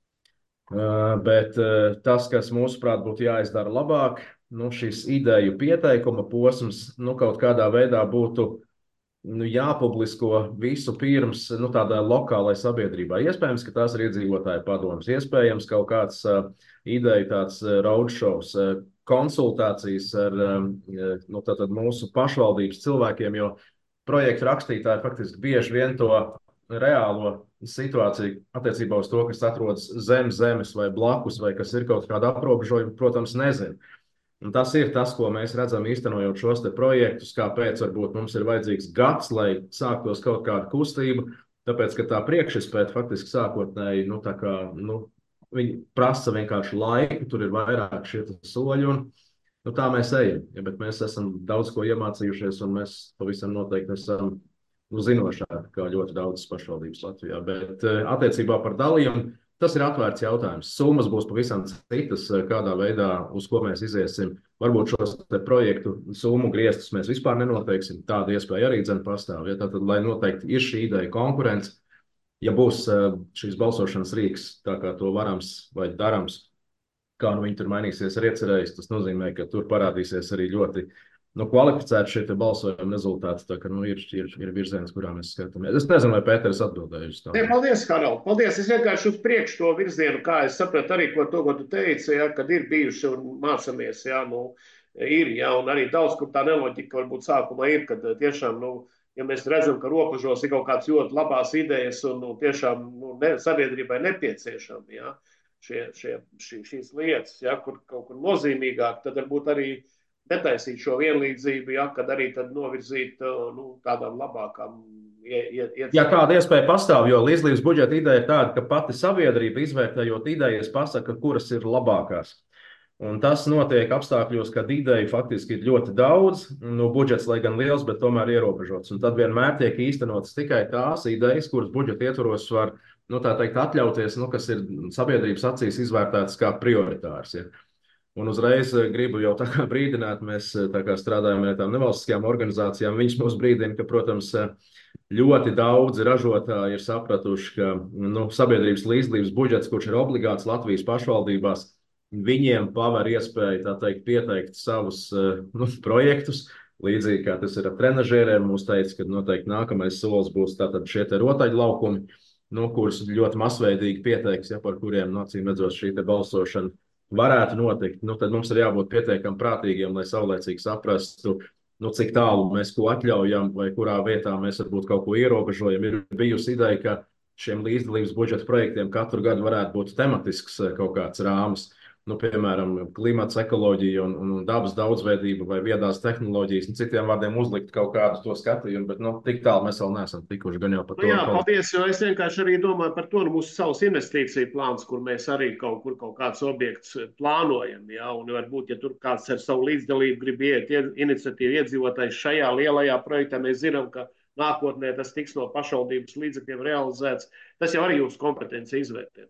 Bet tas, kas mūsuprāt būtu jāizdara labāk, šis ideju pieteikuma posms kaut kādā veidā būtu jāpublisko visu pirms tādai lokālai sabiedrībai. Iespējams, ka tās ir iedzīvotāju padomas, iespējams kaut kāds ideja, tāds roadshows, konsultācijas ar tātad mūsu pašvaldības cilvēkiem, jo projektu rakstītāji faktiski bieži vien to reālo situāciju attiecībā uz to, kas atrodas zem zemes vai blakus, vai kas ir kaut kāda aprobežojuma, protams, nezinu. Un tas ir tas, ko mēs redzam īstenojot šos te projektus, kāpēc varbūt mums ir vajadzīgs gads, lai sāktos kaut kāda kustība, tāpēc, ka tā priekšizpēta faktiski sākotnēji, viņi prasa vienkārši laiku, tur ir vairāk šie soļi, un tā mēs ejam. Ja, bet mēs esam daudz ko iemācījušies, un mēs pavisam noteikti esam zinošāki kā ļoti daudzas pašvaldības Latvijā. Bet attiecībā par dalījumu, tas ir atvērts jautājums. Summas būs pavisam citas, kādā veidā, uz ko mēs iziesim. Varbūt šos projektu summu griestus mēs vispār nenoteiksim. Tāda iespēja arī pastāv. Ja, tātad, lai noteikti ir šī ideja konkurence, ja būs šīs balsošanas rīks, tā kā to varams vai darams, kā viņi tur mainīsies ar iecerējis, tas nozīmē, ka tur parādīsies arī ļoti kvalificēti šie balsojuma rezultāti, tā ka ir virziens, kurā mēs skatāmies. Es nezinu, vai Pēteris atbildēja uz tā. Paldies, Harald. Paldies. Es vienkārši uz priekšu to virzienu, kā es sapratu arī, ko tu teici, ja, kad ir bijuši un mācamies, ja, ir, ja, un arī daudz, kur tā neloģika varbūt sākumā ir, kad tiešām, ja mēs redzam, ka robežos ir kaut kāds ļoti labās idejas un tiešām sabiedrībai nepieciešami, ja, šīs lietas, ja, kur kaut kur nozīmīgāk, tad varbūt arī netaisīt šo vienlīdzību, ja, kad arī tad novirzīt tādām labākām ietvarām. Ja kāda iespēja pastāv, jo līdzlības budžeta ideja ir tāda, ka pati sabiedrība izvērtējot idejas pasaka, kuras ir labākās. Un tas notiek apstākļos, kad ideju faktiski ir ļoti daudz, budžets lai gan liels, bet tomēr ierobežots. Un tad vienmēr tiek īstenotas tikai tās idejas, kuras budžeta ietvaros var, tā teikt, atļauties, kas ir sabiedrības acīs izvērtētas kā prioritārs. Ja. Un uzreiz gribu jau tā kā brīdināt, mēs tā kā strādājam ar tām nevalstiskajām organizācijām, viņas mūs brīdina, ka, protams, ļoti daudzi ražotāji ir sapratuši, ka sabiedrības līdzlības budžets, kurš ir obligāts Latvijas pašvaldībās, viņiem paver iespēju, tā teikt, pieteikt savus projektus, līdzīgi kā tas ir ar trenažieriem. Mums teica, ka noteikti nākamais solis būs tātad šie te rotaļlaukumi, kurus ļoti masveidīgi pieteiks, ja, par kuriem, acīm redzot, šī te balsošana varētu notikt, tad mums ir jābūt pietiekami prātīgiem, lai saulēcīgi saprastu, cik tālu mēs ko atļaujam vai kurā vietā mēs varbūt kaut ko ierobežojam. Ir bijusi ideja, ka šiem līdzdalības budžeta projektiem katru gadu varētu būt tematisks kaut kāds rāmis. Piemēram, klimats, ekoloģija un dabas daudzveidība vai viedās tehnoloģijas, citiem vārdiem uzlikt kaut kādu to skatījumu, bet tik tālu mēs vēl neesam tikuši, gan jau par to. Jā, paldies, jo es vienkārši arī domāju par to, mūsu savus investīciju plāns, kur mēs arī kaut kāds objekts plānojam, ja, un varbūt, ja tur kāds ar savu līdzdalību grib iet iniciatīvu iedzīvotājs šajā lielajā projektā, mēs zinām, ka nākotnē tas tiks no pašvaldības līdzekļiem realizēts. Tas jau arī jūsu kompetence izvērtēt.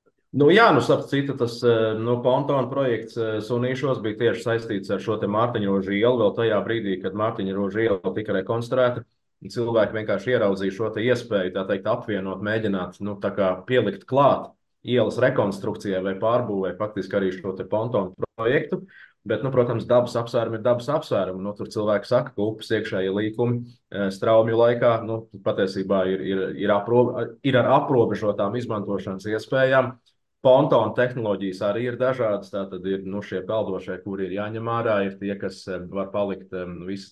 Jā, starp citu, tas pontona projekts Sunīšos bija tieši saistīts ar šo te Mārtiņrožu ielu, vēl tajā brīdī, kad Mārtiņroža iela tika rekonstruēta. Cilvēki vienkārši ieraudzīja šo te iespēju, tā teikt, apvienot, mēģināt, tā kā pielikt klāt ielas rekonstrukcijai vai pārbūvē faktiski arī šo te pontona projektu. Bet, protams, dabas apsvērumi ir dabas apsvērumi. Tur cilvēki saka, ka upes iekšējie līkumi straumju laikā, patiesībā ir ar aprobežotām izmantošanas iespējām. Pontona tehnoloģijas arī ir dažādas, tātad ir šie peldošie, kuri ir jāņem ārā, ir tie, kas var palikt visas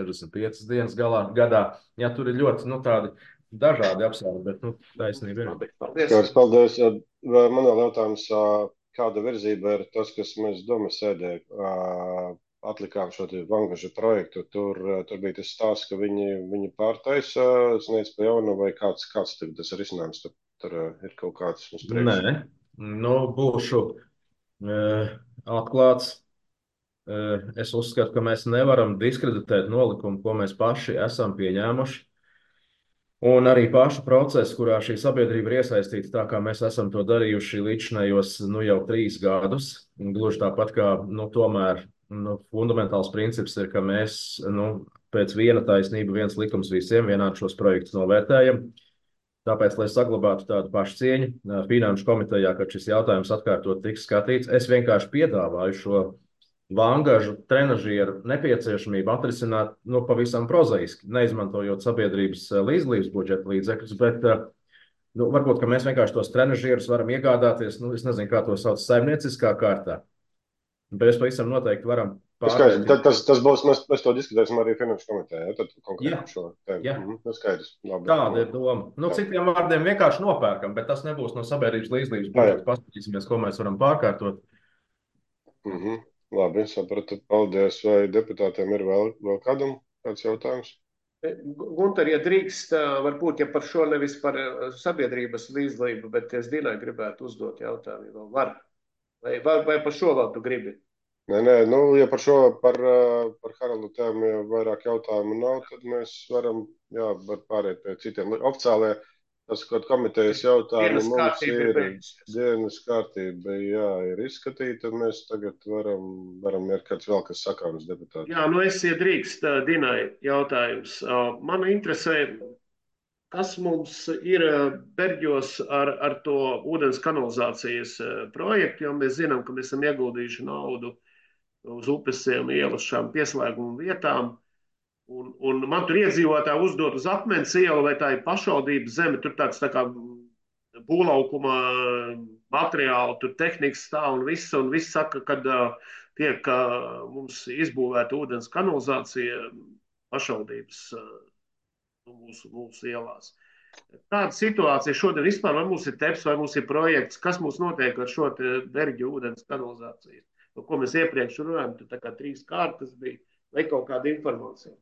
365 dienas gadā. Jā, tur ir ļoti tādi dažādi apsvērumi, bet taisnība ir. Paldies. Man vēl jautājums, kāda virzība ir tas, kas mēs domas sēdē atlikām šo Vangažu projektu. Tur bija tas stāsts, ka viņi pārtaisa, sniedz pa jaunu, vai kāds tagad tas ir risinājums? Tur ir kaut kāds uz priekšu. Nē, nu, būšu atklāts. Es uzskatu, ka mēs nevaram diskreditēt nolikumu, ko mēs paši esam pieņēmuši. Un arī pašu procesu, kurā šī sabiedrība ir iesaistīta, tā kā mēs esam to darījuši līdzinājos jau 3 gadus. Gluži tāpat kā tomēr fundamentāls princips ir, ka mēs pēc viena taisnība, viens likums visiem vienādi šos projektus novērtējam. Tāpēc, lai saglabātu tādu pašcieņu Finanšu komitejā, kad šis jautājums atkārtot tiks skatīts, es vienkārši piedāvāju šo Vangažu trenažieru nepieciešamību atrisināt pavisam prozaiski, neizmantojot sabiedrības līdzdalības budžeta līdzekļus, bet varbūt, ka mēs vienkārši tos trenažierus varam iegādāties, es nezinu, kā to sauc, saimnieciskā kārtā, bet mēs pavisam noteikti varam pārvērtīt. Tas būs, mēs to diskutēsim arī Finanšu komitejā, tad konkrēti šo tēmu. Skaidrs. Labi. Tāda ir doma. Citiem vārdiem vienkārši nopērkam, bet tas nebūs no sabiedrības līdzdalības budžeta. Paskatīsimies, ko mēs varam pārkārtot. Labi, sapratu. Paldies. Vai deputātiem ir vēl kādam kāds jautājums? Gunter, ja drīkst, varbūt, ja par šo nevis par sabiedrības līdzdalību, bet es Dinai gribētu uzdot jautājumu, ja vēl var. Vai par šo vēl tu gribi? Nē, ja par šo, par Haraldu tēmu vairāk jautājumu nav, tad mēs varam pārēt pie citiem. Oficiālajā tas, kaut komitejas jautājumi mums ir dienas kārtība, ir izskatīta, un mēs tagad varam ir kāds vēl, kas sakāms deputāti. Jā, es iedrīkst Dinai jautājums. Man interesē, kas mums ir Berģos ar to ūdens kanalizācijas projektu, jo mēs zinām, ka mēs esam ieguldījuši naudu uz upesiem, ielas šām pieslēgumu vietām. Un man tur iedzīvotāji uzdot uz Akmens ielu, vai tā ir pašvaldības zeme, tur tāds tā kā būvlaukuma materiāli, tur tehnikas stāv un viss saka, kad tiek mums izbūvēta ūdens kanalizācija pašvaldības mūsu ielās. Tāda situācija šodien vispār, vai mums ir TEPS, vai mums ir projekts, kas mums notiek ar šo Berģu ūdens kanalizāciju, ko mēs iepriekš runājam, tur tā kā 3 kārtas bija, vai kaut kāda informācija.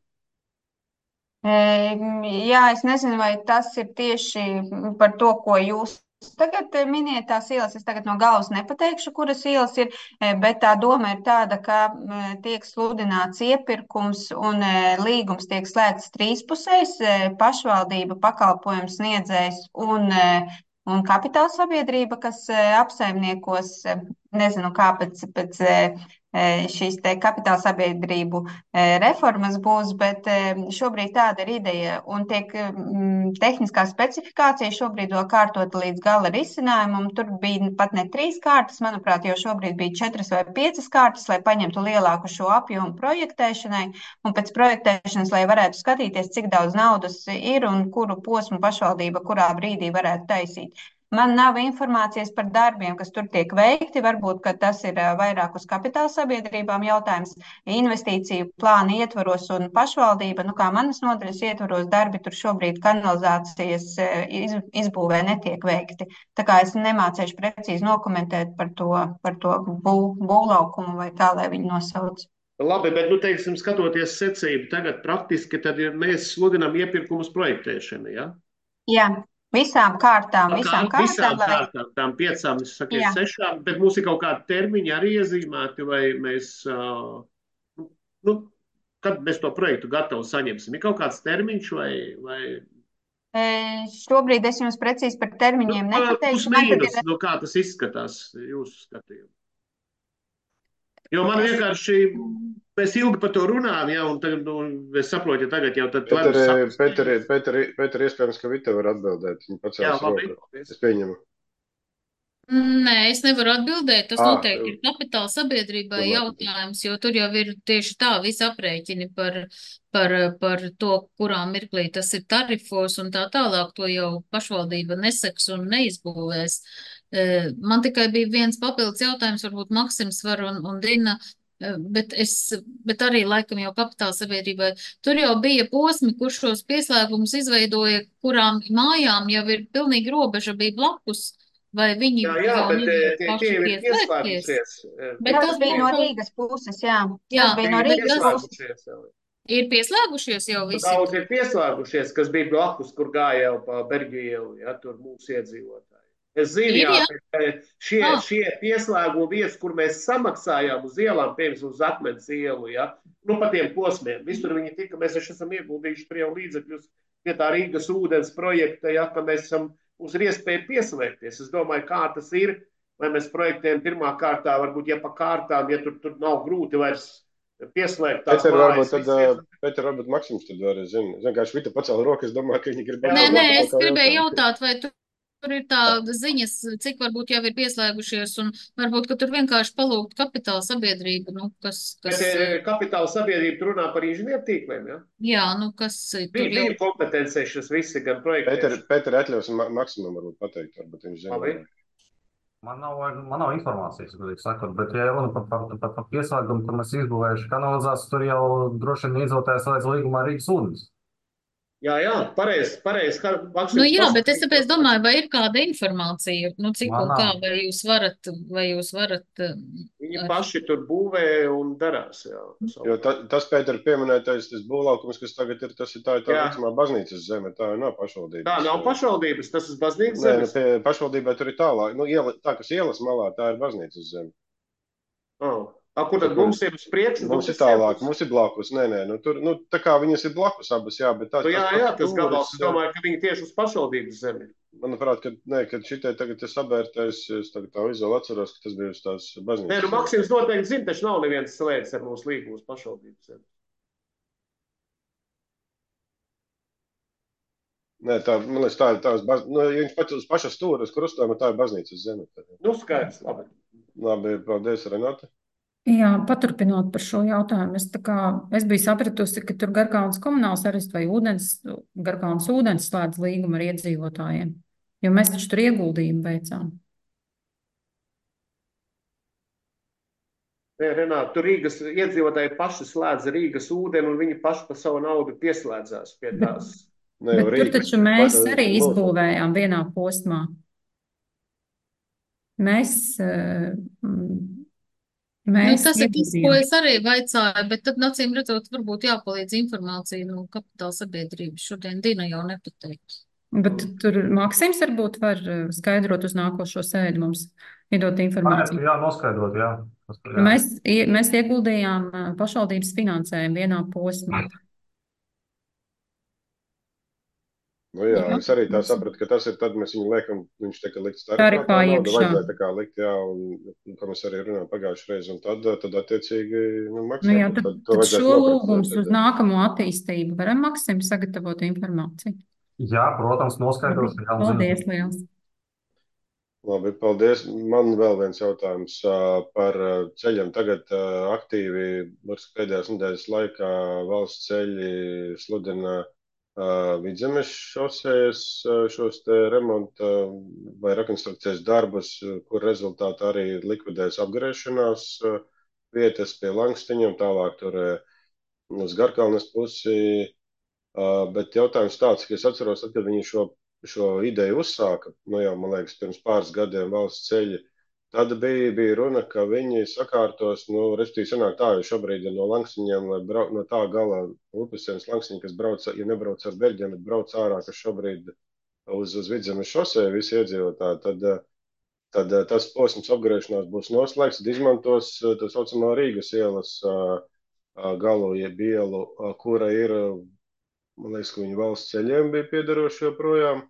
Jā, es nezinu, vai tas ir tieši par to, ko jūs tagad miniet, tās ielas. Es tagad no galvas nepateikšu, kuras ielas ir, bet tā doma ir tāda, ka tiek sludināts iepirkums un līgums tiek slēgts trīspusējs, pašvaldība, pakalpojums sniedzējs un kapitāla sabiedrība, kas apsaimniekos, nezinu, kā pēc šīs te kapitāla sabiedrību reformas būs, bet šobrīd tāda ir ideja un tiek tehniskā specifikācija šobrīd vēl kārtota līdz gala risinājumam. Tur bija pat ne 3 kārtas, manuprāt, jau šobrīd bija 4 vai 5 kārtas, lai paņemtu lielāku šo apjomu projektēšanai un pēc projektēšanas, lai varētu skatīties, cik daudz naudas ir un kuru posmu pašvaldība kurā brīdī varētu taisīt. Man nav informācijas par darbiem, kas tur tiek veikti. Varbūt, ka tas ir vairāk uz kapitāla sabiedrībām jautājums, investīciju plāna ietvaros un pašvaldība. Kā manas nodaļas ietvaros darbi tur šobrīd kanalizācijas izbūvē netiek veikti. Tā kā es nemācēšu precīzi nokomentēt par to būvlaukumu vai kā, lai viņi nosauc. Labi, bet, teiksim, skatoties secību, tagad praktiski tad mēs sludinām iepirkumus projektēšanu, ja? Jā. Visām kārtām, tām 5, es saku, 6, bet mums ir kaut kādi termiņi arī iezīmēti, vai mēs, kad mēs to projektu gatavu saņemsim? Ir kaut kāds termiņš vai? Šobrīd es jums precīzi par termiņiem nepateikšu. Pusmīnus, kā tas izskatās jūsu skatījumu? Jo man vienkārši, mēs ilgi par to runājam, un tagad, es saprotu, ja tagad jau tad... Pēter, iespējams, ka Vita var atbildēt. Jā, labi. Es pieņemu. Nē, es nevaru atbildēt. Tas noteikti ir kapitāla sabiedrībai jautājums, jo tur jau ir tieši tā visi aprēķini par to, kurā mirklī tas ir tarifos un tā tālāk. To jau pašvaldība neseks un neizbūvēs. Man tikai bija viens papildus jautājums, varbūt Maksims var un Dina, bet arī laikam jau kapitāla sabiedrībai. Tur jau bija posmi, kur šos pieslēgumus izveidoja, kurām mājām jau ir pilnīgi robeža bija blakus. vai viņi Jā, jau bet nevar tie paši ir pieslēgties? pieslēgušies. Bet Tas tas bija no būtu, Rīgas puses, jā. jā, Tas bija no Tie ir Rīgas puses. pieslēgušies jau. ir pieslēgušies jau visi. Daudz ir pieslēgušies, kas bija blakus, kur gāja jau pa Berģu ielu, ja, tur mūsu iedzīvotāji. Es zinu, Ir, jā, jā. bet šie pieslēguma vietas, kur mēs samaksājām uz ielām, piemēram, uz Akmens ielu, ja, nu, pa tiem posmiem, visur viņi tika, mēs esam ieguldījuši tur jau līdzekļus pie tā Rīgas ūdens projekta, ja, ka mēs esam uz iespēju pieslēgties. Es domāju, kā tas ir, vai mēs projektējam pirmā kārtā, varbūt, ja pa kārtām, ja tur nav grūti vairs pieslēgt tās mājas. Pēter, varbūt Maksims tad var, zinu, kā Švita pacēla roku, es domāju, ka viņi grib atbildēt. Nē, es gribēju jautāt, vai tur ir tā ziņas, cik varbūt jau ir pieslēgušies, un varbūt, ka tur vienkārši palūgt kapitāla sabiedrība, nu, kas... Bet kapitāla sabiedrība tur runā par inženiertīkliem, ja? Jā, nu, kas tur jau... Bija kompetencē šis visi gan projektēši. Pēter atļaus Maksimam varbūt pateikt, varbūt viņš zina. Man nav informācijas, godīgi sakot, bet, ja runa par pieslēgumu, kur mēs izbūvējuši kanalizāciju, tur jau droši vien iedzīvotājs slēdz līgumā ar Rīgas ūdens. Jā, pareizi. Nu jā, bet es tāpēc domāju, vai ir kāda informācija, nu cik un kā, vai jūs varat... Viņi paši tur būvē un darās, jā. Jo tas, Pēter, pieminētais, tas būvlaukums, kas tagad ir, tas ir tā vecumā baznīcas zeme, tā nav pašvaldības. Tā nav pašvaldības, tas ir baznīcas zemes? Nē, pašvaldībai tur ir tālāk, nu, tā, kas ielas malā, tā ir baznīcas zeme. Kur tad mums ir uz priekšu? Mums ir tālāk, mums ir blakus. Nē, nu, tur, nu, tā kā viņas ir blakus abas, jā, bet tās... Jā, tas gabals, es domāju, ka viņi tieši uz pašvaldības zemi. Manuprāt, kad šitai tagad ir sabērtais, es tagad tā izvēlu atceros, ka tas bija uz tās baznīcas. Nē, nu, Maksims noteikti zina, taču nav neviens slēdz ar mūsu līgumu uz pašvaldības zemi. Nē, tā, man liekas, tā ir tās ja viņš pat uz paša stūra, uz krustojuma, tā ir baznīcas zeme. Nu, skaidrs, labi. Labi, paldies, Renāte. Jā, paturpinot par šo jautājumu, es biju sapratusi, ka tur Garkalnas komunāls arists vai Garkalnas ūdens slēdz līgumu ar iedzīvotājiem, jo mēs taču tur ieguldījumu veicām. Nē, Renāte, tur Rīgas iedzīvotāji paši slēdz Rīgas ūdeni un viņi paši pa savu naudu pieslēdzās pie tās. Bet tur taču mēs arī izbūvējām vienā posmā. Tas ir tas, ko es arī vaicāju, bet tad, acīm redzot, varbūt jāpalīdz informācija no kapitāla sabiedrības. Šodien Dina jau nepateiks. Bet tur Maksims varbūt var skaidrot uz nākošo sēdi mums, iedot informāciju. Jā, noskaidrot, jā. Mēs ieguldījām pašvaldības finansējumu vienā posmā. Nu jā, es arī tā sapratu, ka tas ir tad mēs viņu liekam, viņš tiek likt starpā naudu, vajadzēja tā kā likt, jā, un kā mēs arī runājam pagājušajā reizi, un tad attiecīgi, maksāt. Nu jā, tad šo lūgums uz nākamo attīstību varam Maksim sagatavot informāciju. Jā, protams, noskaidros. Paldies, liels. Labi, paldies. Man vēl viens jautājums par ceļiem. Tagad aktīvi, pēdējās nedēļas laikā valsts ceļi sludina Vidzemes šosejas šos te remonta vai rekonstrukcijas darbus, kur rezultātā arī likvidēs apgriešanās vietas pie Langstiņa un tālāk tur uz Garkalnes pusi. Bet jautājums tāds, ka es atceros, tad, kad viņi šo ideju uzsāka, nu jau, man liekas, pirms pāris gadiem valsts ceļi, tad bija runa, ka viņi sakārtos, respektīvi sanāk tā, jo šobrīd no Langstiņiem, no tā gala upesienas Langstiņa, kas brauc, ja nebrauc ar Berģiem, bet brauc ārā, kas šobrīd uz Vidzemes šoseju visi iedzīvotāji, tad tas posms apgriešanās būs noslēgts, tad izmantos tā saucamā Rīgas ielas galu, jeb ielu, kura ir, man liekas, ka viņa valsts ceļiem bija piederoši joprojām,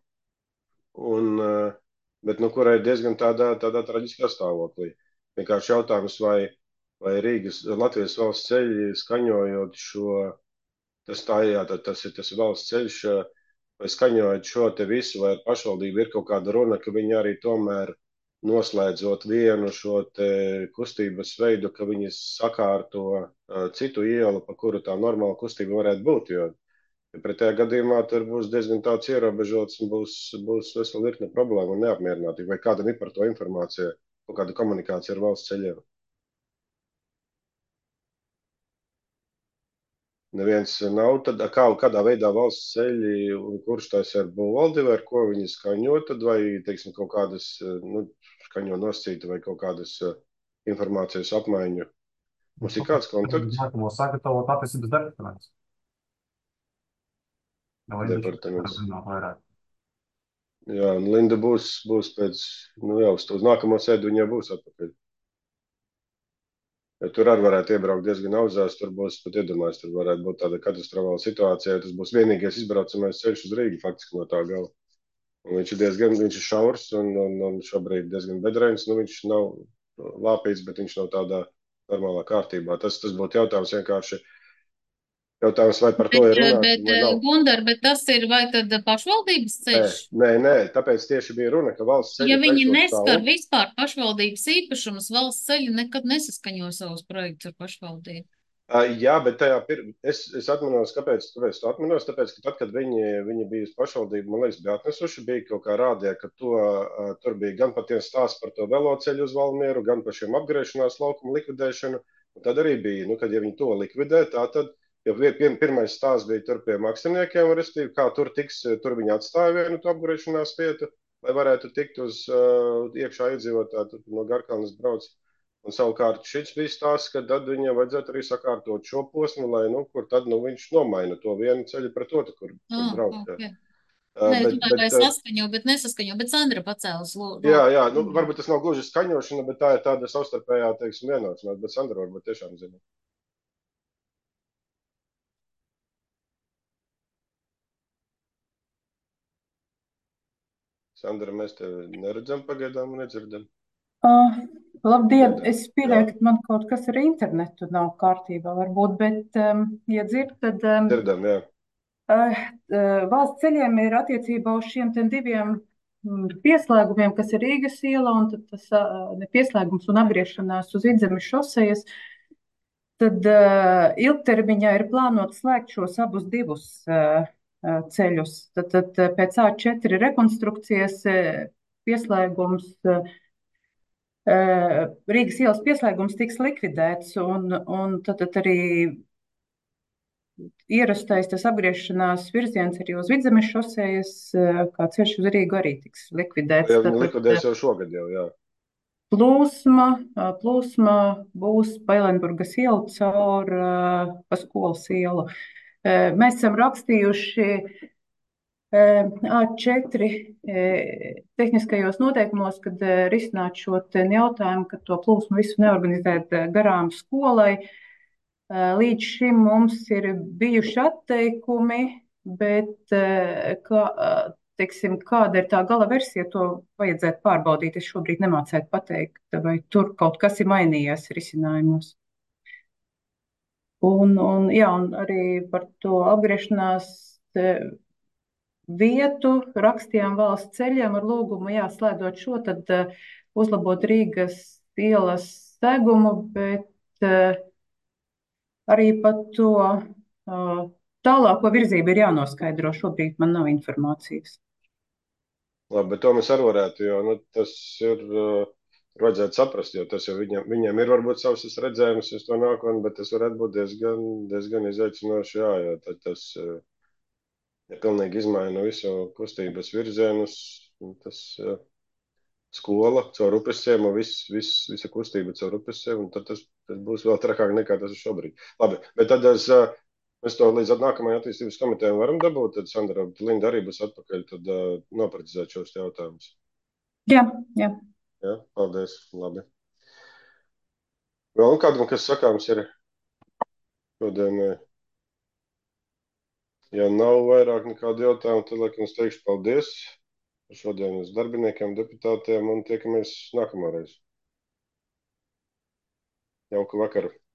bet kurai ir diezgan tādā traģiskā stāvoklī. Vienkārši jautājums, vai Latvijas valsts ceļi skaņojot šo, tas ir valsts ceļš, vai skaņojot šo te visu, vai ar pašvaldību ir kaut kāda runa, ka viņi arī tomēr noslēdzot vienu šo te kustības veidu, ka viņi sakārto citu ielu, pa kuru tā normāla kustība varētu būt, jo pretējā gadījumā tur būs diezgan tāds ierobežots un būs vesela virkne problēma un neapmierinātība. Vai kādam ir par to informācija, kaut kāda komunikācija ar valsts ceļiem? neviens nav, tad kādā veidā valsts ceļi un kurš tās ir būvvaldi, vai ar ko viņi skaņo, tad vai, teiksim, kaut kādas, skaņo noscīta vai kaut kādas informācijas apmaiņu. Mums ir kāds kontakts? Nākamo sagatavot attīstības departaments. Departaments. Jā, un Linda būs pēc, jau uz nākamo sēdu viņa būs atpakaļ. Ja tur arī varētu iebraukt diezgan auzās, tur būs pat iedomājis, tur varētu būt tāda katastrofāla situācija, tas būs vienīgais izbraucamais ceļš uz Rīgu faktiski no tā gala. Un viņš ir šaurs un šobrīd diezgan bedrēns, viņš nav lāpīts, bet viņš nav tādā normālā kārtībā. Tas būtu jautājums vienkārši. Jautājums, vai par to ir runāts, vai nav. Gundar, bet tas ir vai tad pašvaldības ceļš? Nē, tāpēc tieši bija runa, ka valsts ceļi... Ja viņi neskar vispār pašvaldības īpašumus, valsts ceļi nekad nesaskaņo savus projektus ar pašvaldību. Jā, bet es atminos, kāpēc tu atminos, tāpēc, ka tad, kad viņi bija uz pašvaldību, man liekas, bija atnesuši, bija kaut kā rādījā, ka tur bija gan patiesi stāsts par to veloceļu uz Valmieru, gan par šiem apgriešanās laukumu likvidēšanu. Un tad arī bija, kad ja viņi to likvidē, tad jo pirmais stāsts bija tur pie māksliniekiem, restīvi, kā tur viņi atstāja vienu to apgriešanās vietu, lai varētu tikt uz iekšā iedzīvotāju, tur no Garkalnes brauc. Un savukārt šis bija stāsts, ka tad viņam vajadzētu arī sakārtot šo posmu, lai, kur tad viņš nomaina to vienu ceļu pret otru, kur braukt. Okay. Vai saskaņo, bet nesaskaņo, bet Sandra pacēlas lūdzu. Jā, varbūt tas nav gluži skaņošana, bet tā ir tāda savstarpējā, teiksim, vienošanās, bet Sandra varbūt tiešām zina. Sandra, mēs tevi neredzam pagaidām un nedzirdam. Labdien, es pieļauju, ka man kaut kas ar internetu nav kārtībā varbūt, bet, ja dzird, tad dzirdam, jā. Valsts ceļiem ir attiecībā uz šiem diviem pieslēgumiem, kas ir Rīgas iela un tad tas pieslēgums un apgriešanās uz Vidzemes šosejas, tad ilgtermiņā ir plānot slēgt šos abus divus ceļus. Tad pēc A4 rekonstrukcijas pieslēgums, Rīgas ielas pieslēgums tiks likvidēts un tad arī ierastais tas apgriešanās virziens arī uz Vidzemes šosejas, kā ceļš uz Rīgu arī tiks likvidēts. Likvidēs jau šogad jau, jā. Plūsma būs Pailenburgas iela caur pa skolas ielu. Mēs esam rakstījuši A4 tehniskajos noteikumos, kad risināt šo jautājumu, ka to plūsmu visu neorganizēt garām skolai. Līdz šim mums ir bijuši atteikumi, bet kāda ir tā gala versija, to vajadzētu pārbaudīt. Es šobrīd nemācētu pateikt, vai tur kaut kas ir mainījies risinājumos. Un arī par to apgriešanās vietu rakstījām valsts ceļiem ar lūgumu, slēdzot šo, tad uzlabot Rīgas ielas segumu, bet arī par to tālāko virzību ir jānoskaidro. Šobrīd man nav informācijas. Labi, bet to mēs arī varētu, jo tas ir... Vajadzētu saprast, jo tas jau viņiem ir varbūt savs redzējums uz to nākotni, bet tas varētu būt diezgan izaicinoši, jo tas pilnīgi izmaina visu kustības virzienus, tas skola caur upes ciemu, visa kustība caur upes ciemu, un tad tas būs vēl trakāk nekā tas ir šobrīd. Labi, bet tad mēs to līdz nākamajai attīstības komitejai varam dabūt, tad Sandra, Linda arī būs atpakaļ, tad noprecizēt šos jautājumus. Jā. Jā, paldies, labi. Vēl kādam, kas sakāms ir šodienai? Ja nav vairāk nekādu jautājumu, tad, laikam, es teikšu paldies šodienas darbiniekiem, deputātiem un tiekamies nākamā reize. Jauku vakaru!